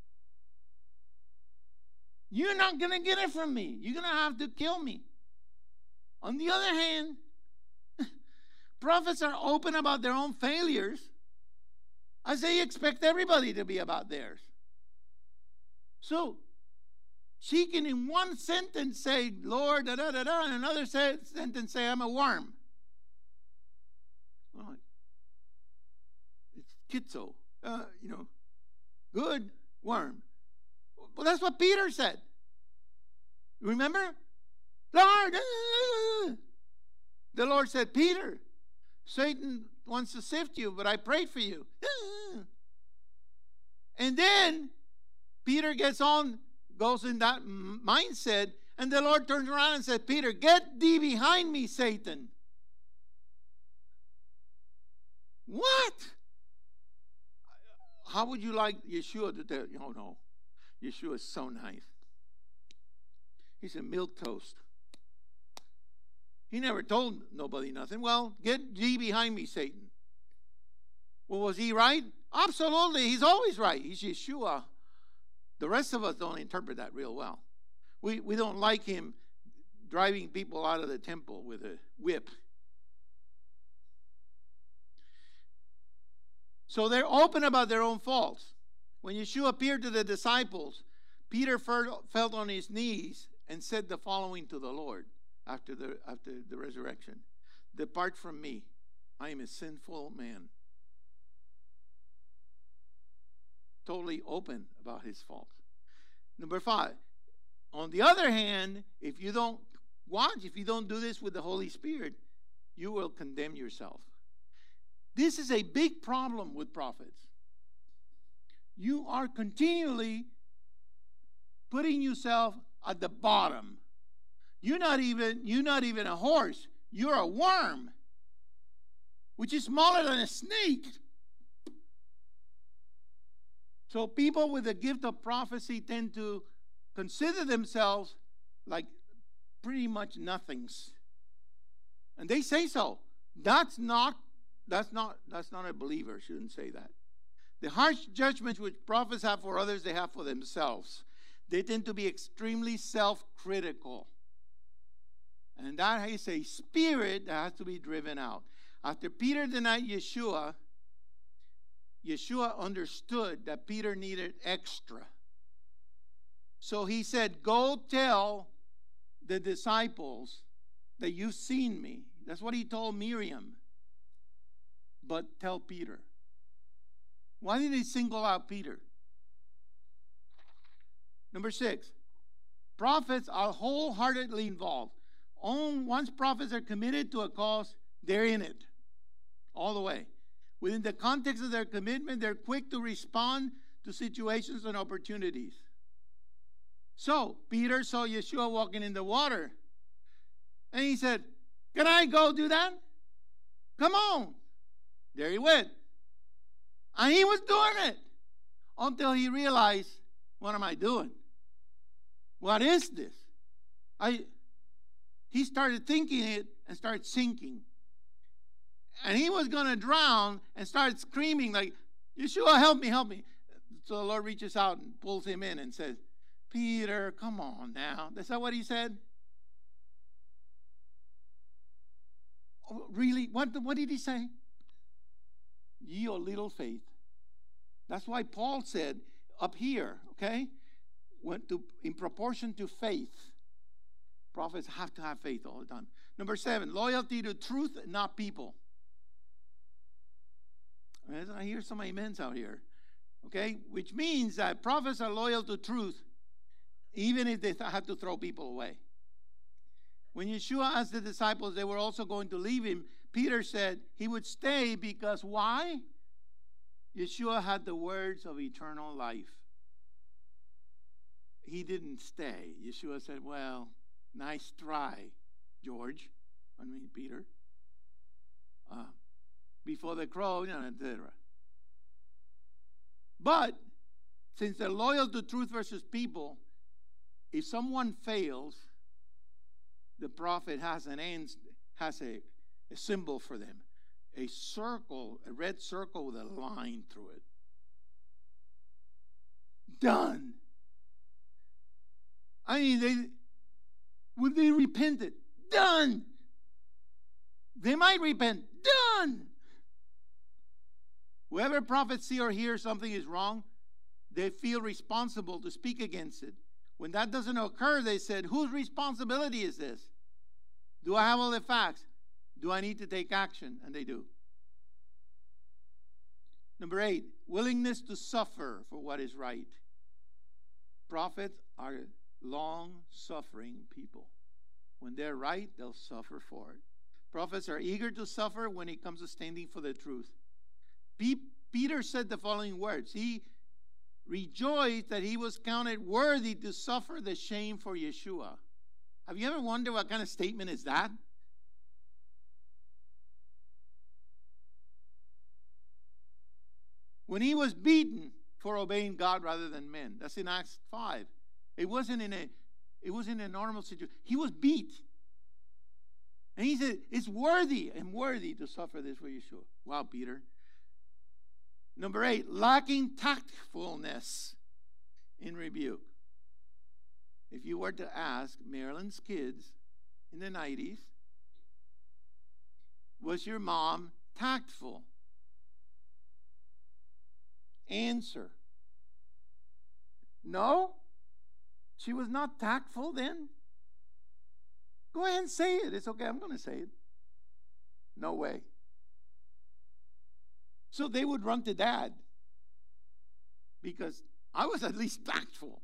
You're not going to get it from me. You're going to have to kill me. On the other hand, prophets are open about their own failures as they expect everybody to be about theirs. So, she can in one sentence say, Lord, da da da da, and another say, sentence say, I'm a worm. Well, it's schizo. Uh, you know, good worm. Well, that's what Peter said. Remember? Lord, uh, the Lord said, Peter, Satan wants to sift you, but I prayed for you. Uh. And then Peter gets on, goes in that mindset, and the Lord turns around and says, Peter, get thee behind me, Satan. What? How would you like Yeshua to tell you? Oh, no. Yeshua is so nice. He said, milk toast. He never told nobody nothing. Well, get thee behind me, Satan. Well, was he right? Absolutely. He's always right. He's Yeshua. The rest of us don't interpret that real well. We, we don't like him driving people out of the temple with a whip. So they're open about their own faults. When Yeshua appeared to the disciples, Peter fell on his knees and said the following to the Lord after the, after the resurrection. Depart from me. I am a sinful man. Totally open about his faults. Number five. On the other hand, if you don't watch, if you don't do this with the Holy Spirit, you will condemn yourself. This is a big problem with prophets. You are continually putting yourself at the bottom. You're not even, you're not even a horse. You're a worm, which is smaller than a snake. So people with the gift of prophecy tend to consider themselves like pretty much nothings. And they say so. That's not, that's not, that's not a believer shouldn't say that. The harsh judgments which prophets have for others, they have for themselves. They tend to be extremely self-critical. And that is a spirit that has to be driven out. After Peter denied Yeshua, Yeshua understood that Peter needed extra. So he said, go tell the disciples that you've seen me. That's what he told Miriam. But tell Peter. Why did he single out Peter? Number six, prophets are wholeheartedly involved. Once prophets are committed to a cause, they're in it all the way. Within the context of their commitment, they're quick to respond to situations and opportunities. So, Peter saw Yeshua walking in the water. And he said, can I go do that? Come on. There he went. And he was doing it until he realized, what am I doing? What is this? I. He started thinking it and started sinking. And he was going to drown and started screaming like, Yeshua, help me, help me. So the Lord reaches out and pulls him in and says, Peter, come on now. Is that what he said? Oh, really? What, what did he say? Ye of little faith. That's why Paul said up here, okay? when to, in proportion to faith. Prophets have to have faith all the time. Number seven, loyalty to truth, not people. I hear some amens out here. Okay? Which means that prophets are loyal to truth, even if they th- have to throw people away. When Yeshua asked the disciples, they were also going to leave him, Peter said he would stay because why? Yeshua had the words of eternal life. He didn't stay. Yeshua said, well, nice try, George. I mean, Peter. Uh, before the crow, you know, et cetera. But since they're loyal to truth versus people, if someone fails, the prophet has an end, has a, a symbol for them. A circle, a red circle with a line through it. Done. I mean, they would they repented? Done. They might repent. Done. Whoever prophets see or hears something is wrong, they feel responsible to speak against it. When that doesn't occur, they said, whose responsibility is this? Do I have all the facts? Do I need to take action? And they do. Number eight, willingness to suffer for what is right. Prophets are long-suffering people. When they're right, they'll suffer for it. Prophets are eager to suffer when it comes to standing for the truth. P- Peter said the following words. He rejoiced that he was counted worthy to suffer the shame for Yeshua. Have you ever wondered what kind of statement is that? When he was beaten for obeying God rather than men. That's in Acts five. It wasn't in a, it was in a normal situation. He was beat. And he said, it's worthy and worthy to suffer this for Yeshua. Wow, Peter. Number eight, lacking tactfulness in rebuke. If you were to ask Marilyn's kids in the nineties, was your mom tactful? Answer. No? She was not tactful then? Go ahead and say it. It's okay. I'm going to say it. No way. So they would run to Dad because I was at least tactful.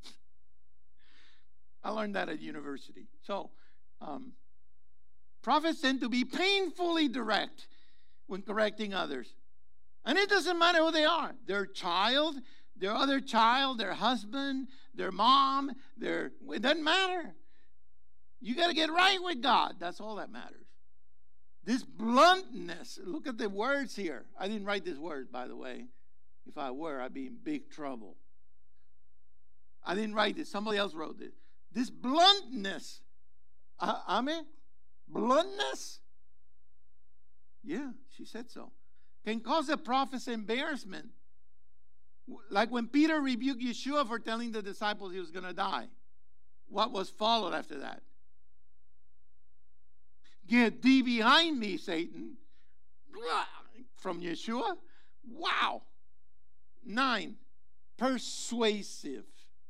I learned that at university. So, um, prophets tend to be painfully direct when correcting others. And it doesn't matter who they are. Their child, their other child, their husband, their mom, their, it doesn't matter. You got to get right with God. That's all that matters. This bluntness, look at the words here. I didn't write these words, by the way. If I were, I'd be in big trouble. I didn't write this. Somebody else wrote this. This bluntness. Uh, Ame? Bluntness? Yeah, she said so. Can cause a prophet's embarrassment. Like when Peter rebuked Yeshua for telling the disciples he was going to die. What was followed after that? Get thee behind me, Satan. From Yeshua? Wow. Nine, persuasive.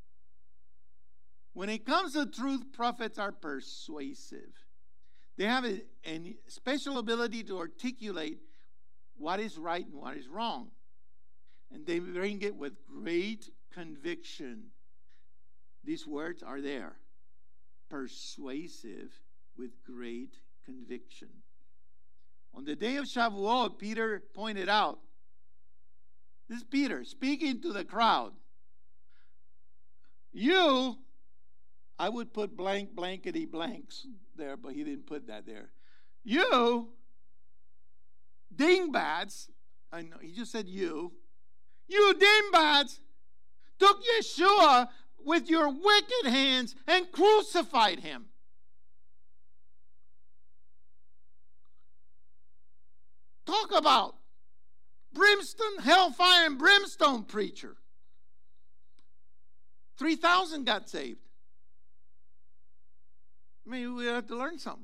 When it comes to truth, prophets are persuasive. They have a, a special ability to articulate what is right and what is wrong. And they bring it with great conviction. These words are there. Persuasive with great conviction. On the day of Shavuot, Peter pointed out, this is Peter speaking to the crowd. You, I would put blank, blankety blanks there, but he didn't put that there. You, dingbats, I know, he just said you. You dingbats took Yeshua with your wicked hands and crucified him. Talk about brimstone, hellfire and brimstone preacher. three thousand got saved. Maybe we have to learn something.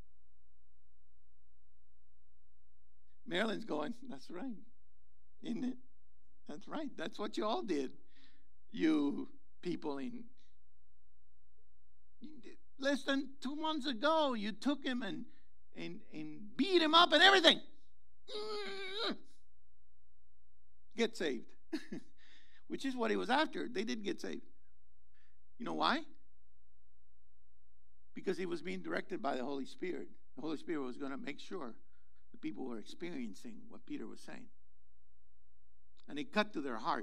Marilyn's going, that's right. Isn't it? That's right. That's what you all did. You people in. Less than two months ago, you took him and, and, and beat him up and everything. Get saved. Which is what he was after. They did get saved. You know why? Because he was being directed by the Holy Spirit. The Holy Spirit was going to make sure the people were experiencing what Peter was saying. And it cut to their heart.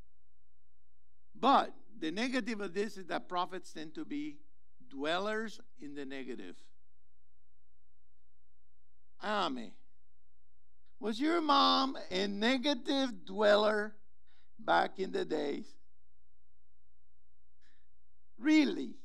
But the negative of this is that prophets tend to be dwellers in the negative. Amen. Was your mom a negative dweller back in the days? Really?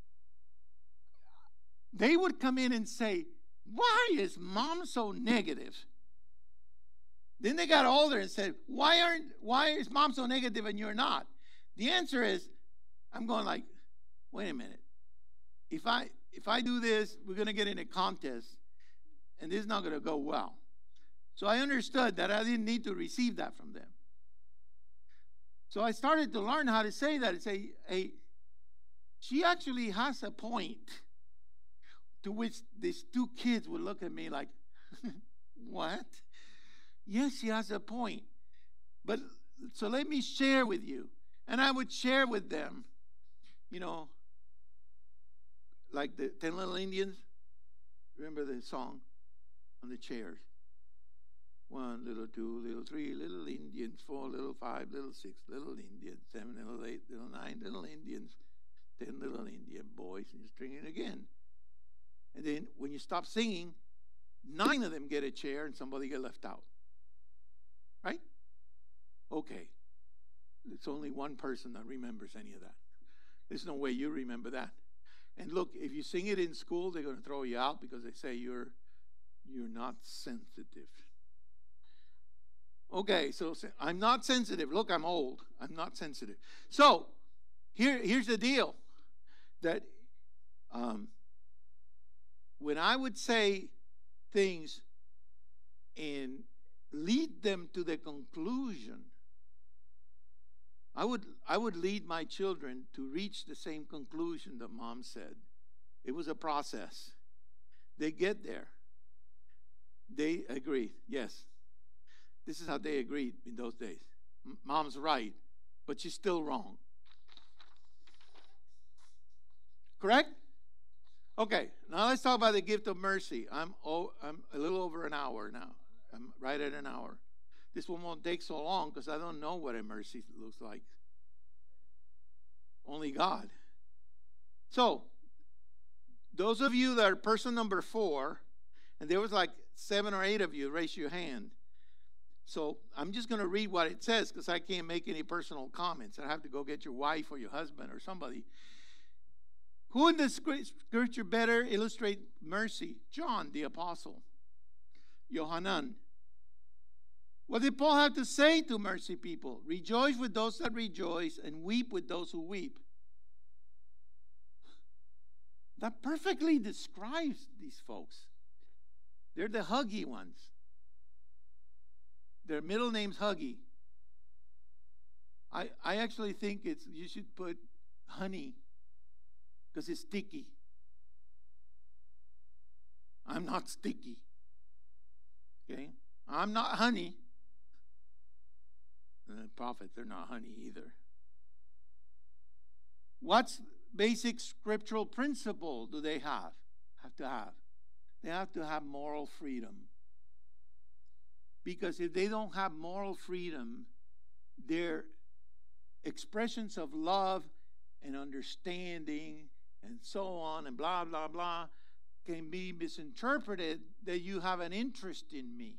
They would come in and say, why is mom so negative? Then they got older and said, why aren't why is mom so negative and you're not? The answer is, I'm going like, wait a minute. If I if I do this, we're going to get in a contest, and this is not going to go well. So I understood that I didn't need to receive that from them. So I started to learn how to say that and say, hey, she actually has a point. To which these two kids would look at me like, what? Yes, she has a point. But so let me share with you. And I would share with them, you know, like the Ten Little Indians. Remember the song on the chairs? One, little, two, little, three, little Indians, four, little, five, little, six, little Indians, seven, little, eight, little, nine, little Indians, ten little Indian boys, and you string it again. And then when you stop singing, nine of them get a chair and somebody get left out. Right? Okay. It's only one person that remembers any of that. There's no way you remember that. And look, if you sing it in school, they're going to throw you out because they say you're you're not sensitive. Okay, so I'm not sensitive. Look, I'm old. I'm not sensitive. So here, here's the deal. That um, when I would say things and lead them to the conclusion, I would I would lead my children to reach the same conclusion that mom said. It was a process. They get there. They agreed. Yes. This is how they agreed in those days. M- Mom's right, but she's still wrong. Correct? Okay, now let's talk about the gift of mercy. I'm oh, I'm a little over an hour now. I'm right at an hour. This one won't take so long because I don't know what a mercy looks like. Only God. So, those of you that are person number four, and there was like seven or eight of you, raise your hand. So, I'm just going to read what it says because I can't make any personal comments. I have to go get your wife or your husband or somebody. Who in the scripture better illustrate mercy? John, the apostle. Yohanan. What did Paul have to say to mercy people? Rejoice with those that rejoice and weep with those who weep. That perfectly describes these folks. They're the huggy ones. Their middle name's Huggy. I, I actually think it's you should put honey because it's sticky. I'm not sticky. Okay? I'm not honey. The prophets, they're not honey either. What's basic scriptural principle do they have? Have to have. They have to have moral freedom. Because if they don't have moral freedom, their expressions of love and understanding and so on and blah, blah, blah can be misinterpreted that you have an interest in me.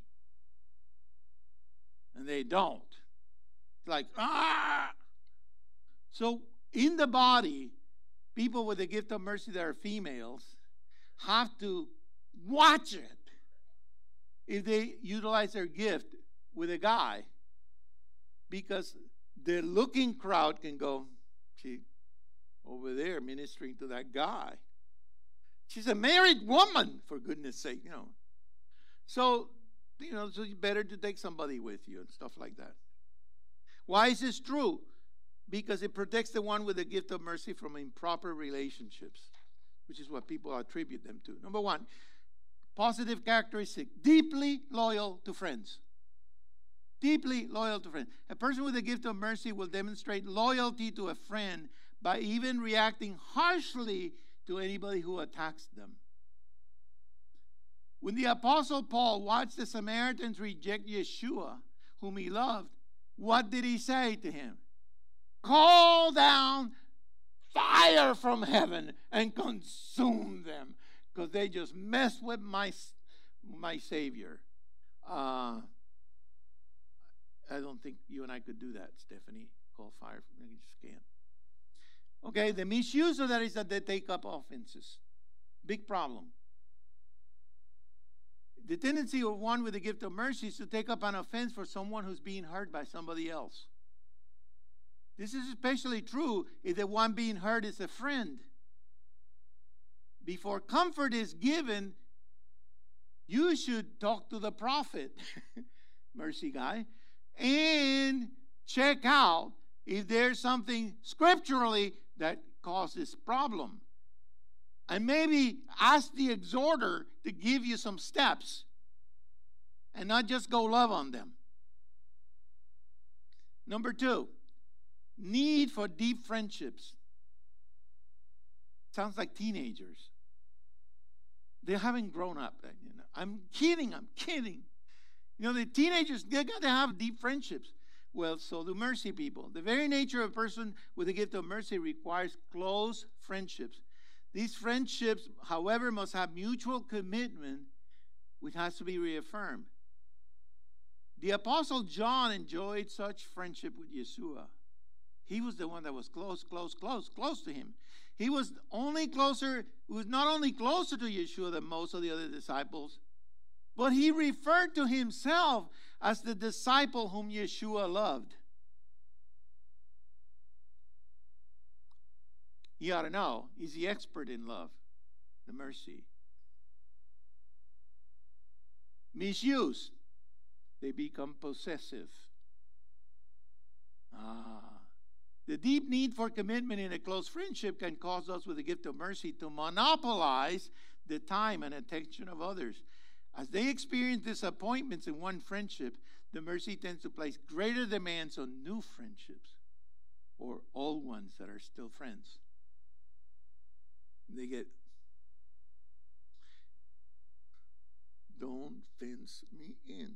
And they don't. It's like, ah! So in the body, people with the gift of mercy that are females have to watch it if they utilize their gift with a guy. Because the looking crowd can go, she over there ministering to that guy. She's a married woman, for goodness sake, you know. So, you know, so it's better to take somebody with you and stuff like that. Why is this true? because it protects the one with the gift of mercy from improper relationships, which is what people attribute them to. Number one, positive characteristic, deeply loyal to friends. Deeply loyal to friends. A person with the gift of mercy will demonstrate loyalty to a friend by even reacting harshly to anybody who attacks them. When the Apostle Paul watched the Samaritans reject Yeshua, whom he loved, what did he say to him? Call down fire from heaven and consume them, because they just messed with my, my Savior. Uh, I don't think you and I could do that, Stephanie. Call fire from heaven. You just can't. Okay, the misuse of that is that they take up offenses. Big problem. The tendency of one with the gift of mercy is to take up an offense for someone who's being hurt by somebody else. This is especially true if the one being hurt is a friend. Before comfort is given, you should talk to the prophet, mercy guy, and check out if there's something scripturally that causes problem. And maybe ask the exhorter to give you some steps and not just go love on them. Number two, need for deep friendships. Sounds like teenagers. They haven't grown up. You know. I'm kidding, I'm kidding. You know, the teenagers, they got to have deep friendships. Well, so do mercy people. The very nature of a person with the gift of mercy requires close friendships. These friendships, however, must have mutual commitment, which has to be reaffirmed. The Apostle John enjoyed such friendship with Yeshua. He was the one that was close, close, close, close to him. He was only closer, he was not only closer to Yeshua than most of the other disciples, but he referred to himself as the disciple whom Yeshua loved. You ought to know, he's the expert in love, the mercy. Misuse, they become possessive. Ah. The deep need for commitment in a close friendship can cause us with the gift of mercy to monopolize the time and attention of others. As they experience disappointments in one friendship, the mercy tends to place greater demands on new friendships or old ones that are still friends. They get, don't fence me in.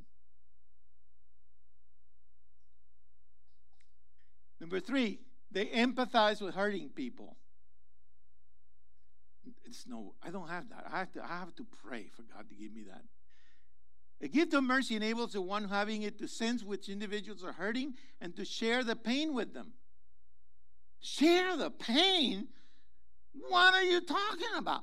Number three, they empathize with hurting people. It's no, I don't have that. I have to, I have to pray for God to give me that. A gift of mercy enables the one having it to sense which individuals are hurting and to share the pain with them. Share the pain? What are you talking about?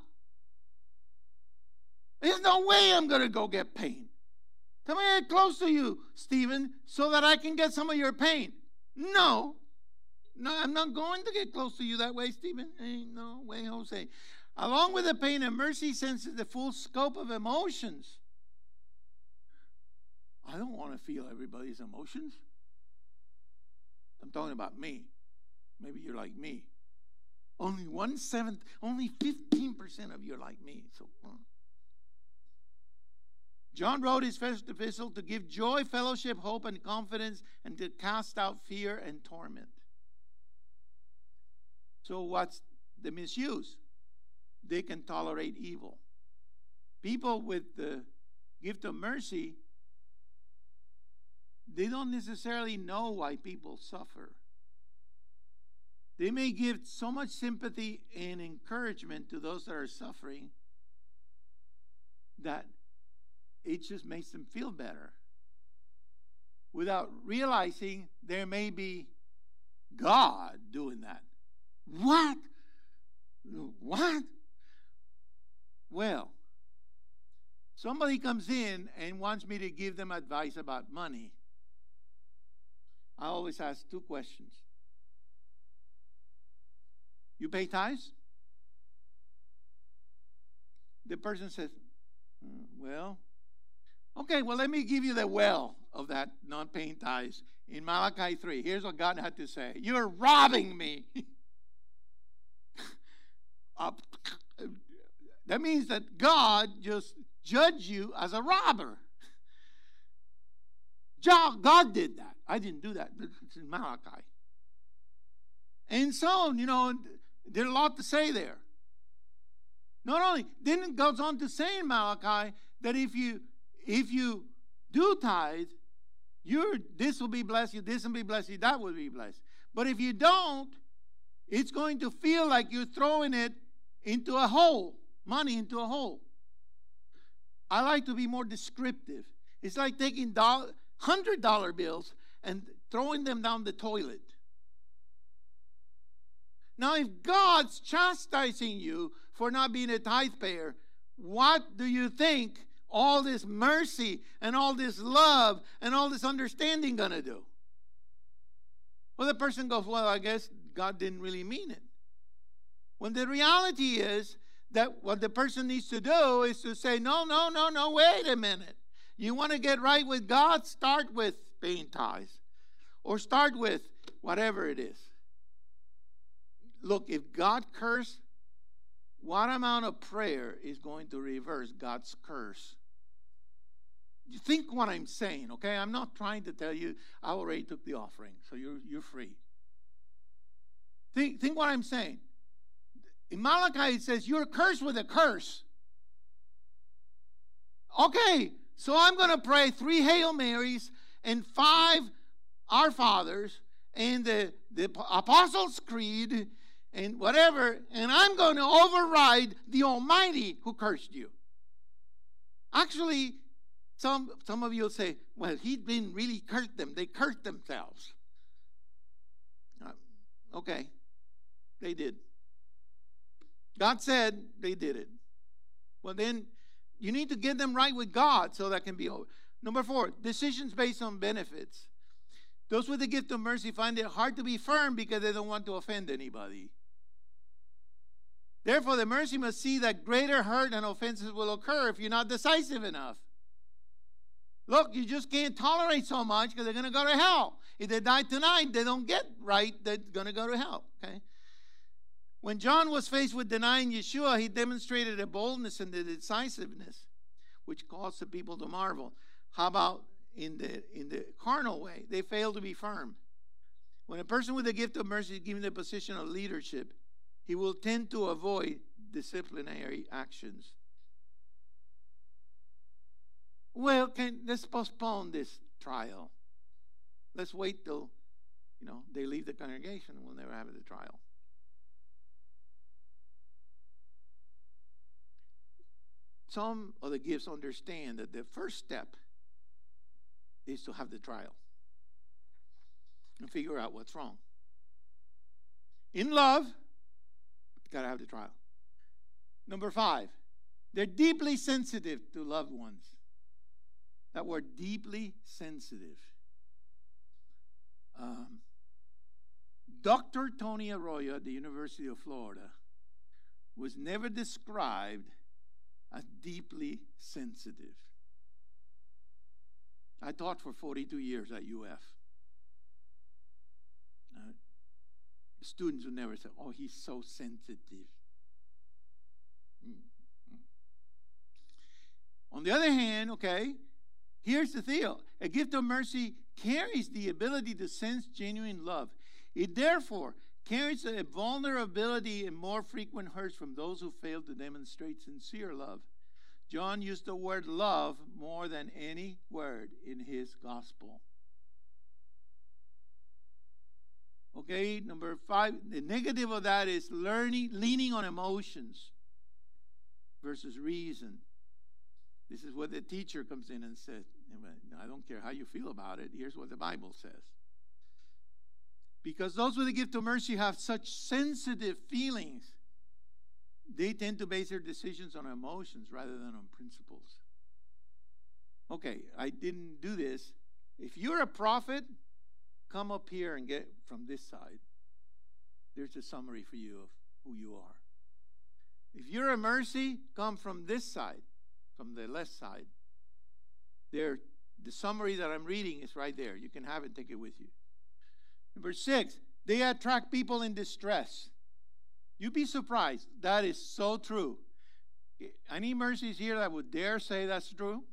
There's no way I'm going to go get pain. Come here close to you, Stephen, so that I can get some of your pain. No. No, I'm not going to get close to you that way, Stephen. Ain't no way, Jose. Along with the pain and mercy senses the full scope of emotions. I don't want to feel everybody's emotions. I'm talking about me. Maybe you're like me. Only one seventh, only fifteen percent of you are like me. So, uh. John wrote his first epistle to give joy, fellowship, hope, and confidence, and to cast out fear and torment. So what's the misuse? They can tolerate evil. People with the gift of mercy, they don't necessarily know why people suffer. They may give so much sympathy and encouragement to those that are suffering that it just makes them feel better, without realizing there may be God doing that. What? What? Well, somebody comes in and wants me to give them advice about money. I always ask two questions. You pay tithes? The person says, well, okay, well, let me give you the well of that not paying tithes in Malachi three. Here's what God had to say. You're robbing me. uh, that means that God just judged you as a robber. God did that. I didn't do that. It's in Malachi. And so, you know, there's a lot to say there. Not only, then it goes on to say in Malachi that if you if you do tithe, you're, this will be blessed you, this will be blessed you, that will be blessed. But if you don't, it's going to feel like you're throwing it into a hole, money into a hole. I like to be more descriptive. It's like taking one hundred dollar bills and throwing them down the toilet. Now, if God's chastising you for not being a tithe payer, what do you think all this mercy and all this love and all this understanding going to do? Well, the person goes, well, I guess God didn't really mean it. When the reality is that what the person needs to do is to say, no, no, no, no, wait a minute. You want to get right with God? Start with paying tithes. Or start with whatever it is. Look, if God cursed, what amount of prayer is going to reverse God's curse? You think what I'm saying, okay? I'm not trying to tell you I already took the offering, so you're, you're free. Think, think what I'm saying. In Malachi, it says, you're cursed with a curse. Okay, so I'm going to pray three Hail Marys and five Our Fathers and the, the Apostles' Creed and whatever, and I'm going to override the Almighty who cursed you. Actually, some, some of you will say, well, he didn't really curse them. They cursed themselves. Uh, okay, they did. God said they did it. Well, then you need to get them right with God so that can be over. Number four, decisions based on benefits. Those with the gift of mercy find it hard to be firm because they don't want to offend anybody. Therefore, the mercy must see that greater hurt and offenses will occur if you're not decisive enough. Look, you just can't tolerate so much because they're going to go to hell. If they die tonight, they don't get right, they're going to go to hell. Okay? When John was faced with denying Yeshua, he demonstrated a boldness and a decisiveness which caused the people to marvel. How about in the, in the carnal way? They failed to be firm. When a person with the gift of mercy is given the position of leadership, he will tend to avoid disciplinary actions. Well, can, let's postpone this trial. Let's wait till, you know, they leave the congregation and we'll never have the trial. Some of the gifts understand that the first step is to have the trial and figure out what's wrong. In love, got to have the trial. Number five, they're deeply sensitive to loved ones. That word, deeply sensitive. Um, Doctor Tony Arroyo at the University of Florida was never described as deeply sensitive. I taught for forty-two years at U F. Uh, students would never say, oh, he's so sensitive. Mm-hmm. On the other hand, okay, here's the deal. A gift of mercy carries the ability to sense genuine love. It therefore carries a vulnerability and more frequent hurts from those who fail to demonstrate sincere love. John used the word love more than any word in his gospel. Okay, number five, the negative of that is learning, leaning on emotions versus reason. This is what the teacher comes in and says, I don't care how you feel about it, here's what the Bible says. Because those with the gift of mercy have such sensitive feelings, they tend to base their decisions on emotions rather than on principles. Okay, I didn't do this. If you're a prophet, come up here and get from this side. There's a summary for you of who you are. If you're a mercy, come from this side, from the left side. There are The summary that I'm reading is right there. You can have it, take it with you. Number six, they attract people in distress. You'd be surprised. That is so true. Any mercies here that would dare say that's true?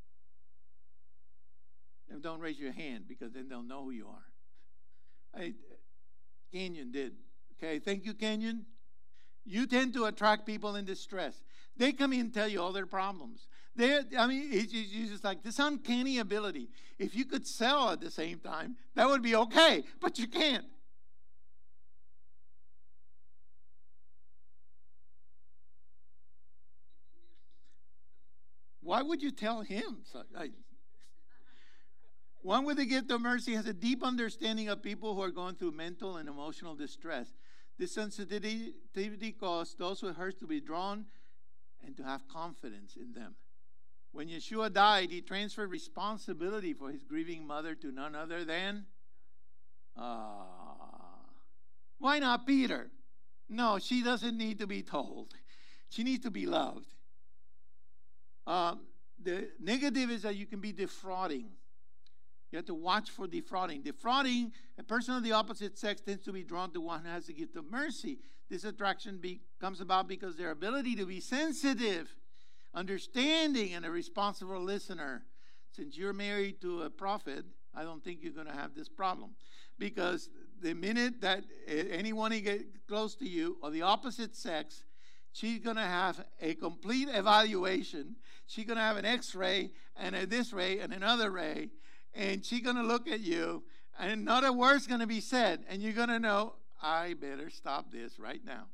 And don't raise your hand because then they'll know who you are. I, Kenyon did. Okay, thank you, Kenyon. You tend to attract people in distress. They come in and tell you all their problems. They, I mean, it's, it's just like this uncanny ability. If you could sell at the same time, that would be okay, but you can't. Why would you tell him? So, I, one with the gift of mercy has a deep understanding of people who are going through mental and emotional distress. This sensitivity causes those who hurt to be drawn and to have confidence in them. When Yeshua died, he transferred responsibility for his grieving mother to none other than, uh, why not Peter? No, she doesn't need to be told. She needs to be loved. Um, the negative is that you can be defrauding. You have to watch for defrauding. Defrauding, a person of the opposite sex tends to be drawn to one who has the gift of mercy. This attraction be, comes about because their ability to be sensitive, understanding, and a responsible listener. Since you're married to a prophet, I don't think you're going to have this problem. Because the minute that anyone gets close to you of the opposite sex, she's going to have a complete evaluation. She's going to have an x-ray and a this ray and another ray. And she's going to look at you, and not a word's going to be said. And you're going to know, I better stop this right now.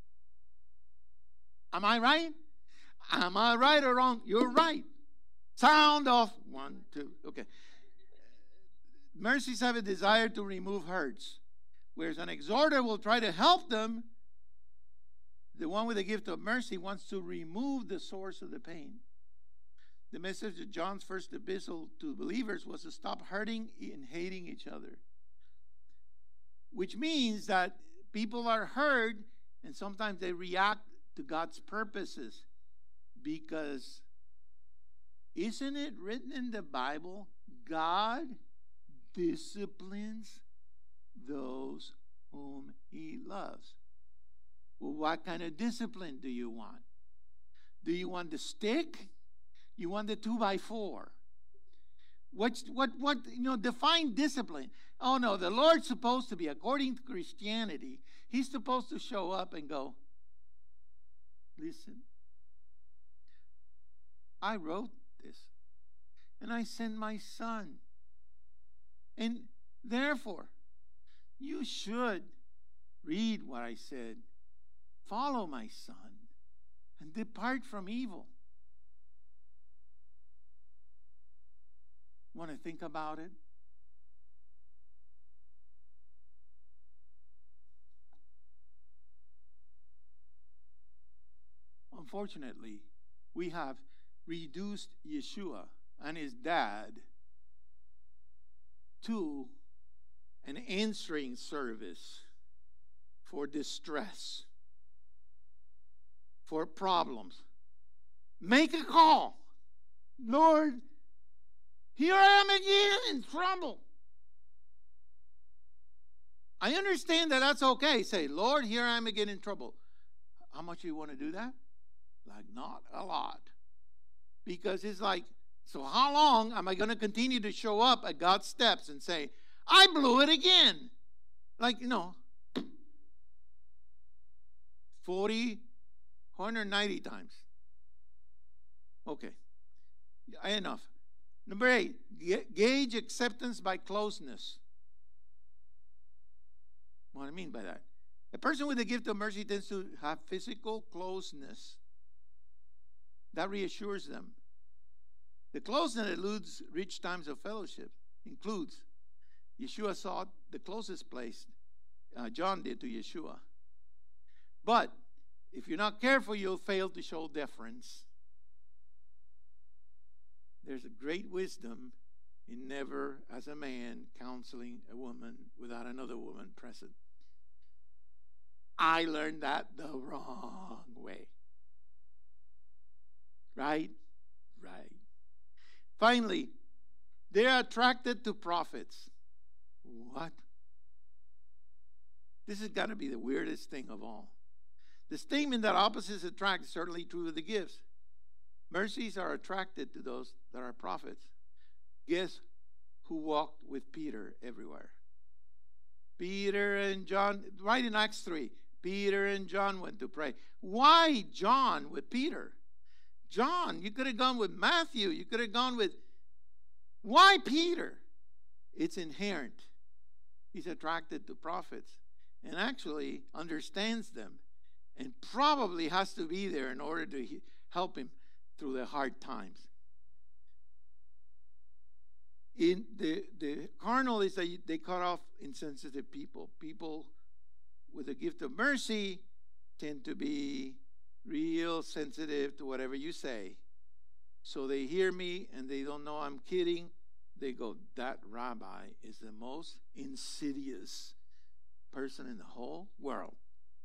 Am I right? Am I right or wrong? You're right. Sound off. One, two. Okay. Mercies have a desire to remove hurts. Whereas an exhorter will try to help them, the one with the gift of mercy wants to remove the source of the pain. The message of John's first epistle to believers was to stop hurting and hating each other. Which means that people are hurt and sometimes they react to God's purposes. Because isn't it written in the Bible, God disciplines those whom he loves? Well, what kind of discipline do you want? Do you want the stick? You want the two by four? What's, what, what, you know, define discipline. Oh, no, the Lord's supposed to be, according to Christianity, he's supposed to show up and go, listen, I wrote this, and I sent my son. And therefore, you should read what I said, follow my son, and depart from evil. Want to think about it? Unfortunately, we have reduced Yeshua and his dad to an answering service for distress, for problems. Make a call. Lord, here I am again in trouble. I understand that that's okay. Say, Lord, here I am again in trouble. How much do you want to do that? Like, not a lot. Because it's like, so how long am I going to continue to show up at God's steps and say, I blew it again? Like, you know, forty, one hundred ninety times. Okay, enough. Number eight, gauge acceptance by closeness. What do I mean by that? A person with the gift of mercy tends to have physical closeness. That reassures them. The closeness eludes rich times of fellowship, includes Yeshua sought the closest place. Uh, John did to Yeshua. But if you're not careful, you'll fail to show deference. There's a great wisdom in never, as a man, counseling a woman without another woman present. I learned that the wrong way. Right? Right. Finally, They're attracted to prophets. What? This has got to be the weirdest thing of all. The statement that opposites attract is certainly true of the gifts. Mercies are attracted to those that are prophets. Guess who walked with Peter everywhere? Peter and John, right in Acts three, Peter and John went to pray. Why John with Peter? John, you could have gone with Matthew. You could have gone with, why Peter? It's inherent. He's attracted to prophets and actually understands them and probably has to be there in order to help him through the hard times. In the, the carnal is that they cut off insensitive people. People with the gift of mercy tend to be real sensitive to whatever you say. So they hear me and they don't know I'm kidding. They go, that rabbi is the most insidious person in the whole world.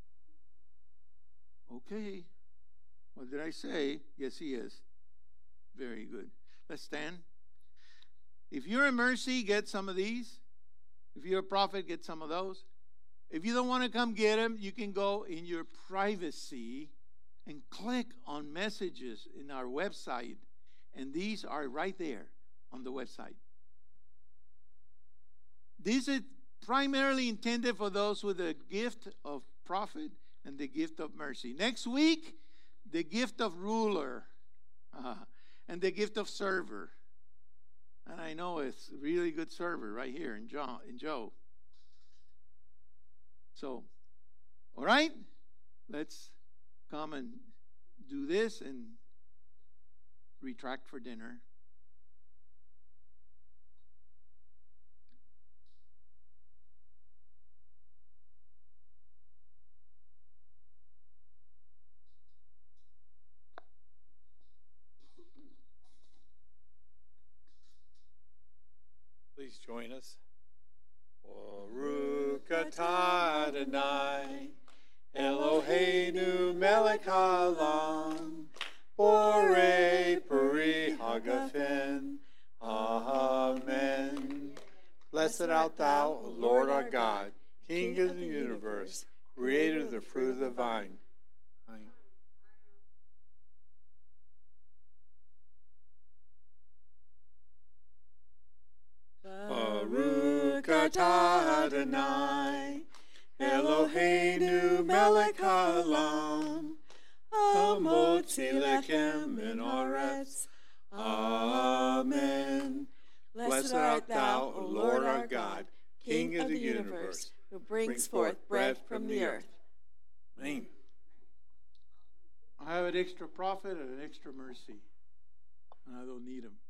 Okay. What did I say? Yes, he is. Very good. Let's stand. If you're a mercy, get some of these. If you're a prophet, get some of those. If you don't want to come get them, you can go in your privacy and click on messages in our website. And these are right there on the website. These are primarily intended for those with the gift of prophet and the gift of mercy. Next week, the gift of ruler uh, and the gift of server. And I know it's a really good server right here in Joe. In Joe. So, all right, let's come and do this and retract for dinner. Please join us. Baruch atah Adonai, Eloheinu melech haolam, borei peri hagafen. Amen. Blessed art thou, O Lord our God, King of the universe, creator of the fruit of the vine. Amen. Baruch atah Adonai, Eloheinu melech haolam, hamotzi lechem min haaretz. Amen. Blessed art thou, O Lord our God, King of the universe, who brings forth bread from the earth. Amen. I have an extra prophet and an extra mercy, and I don't need them.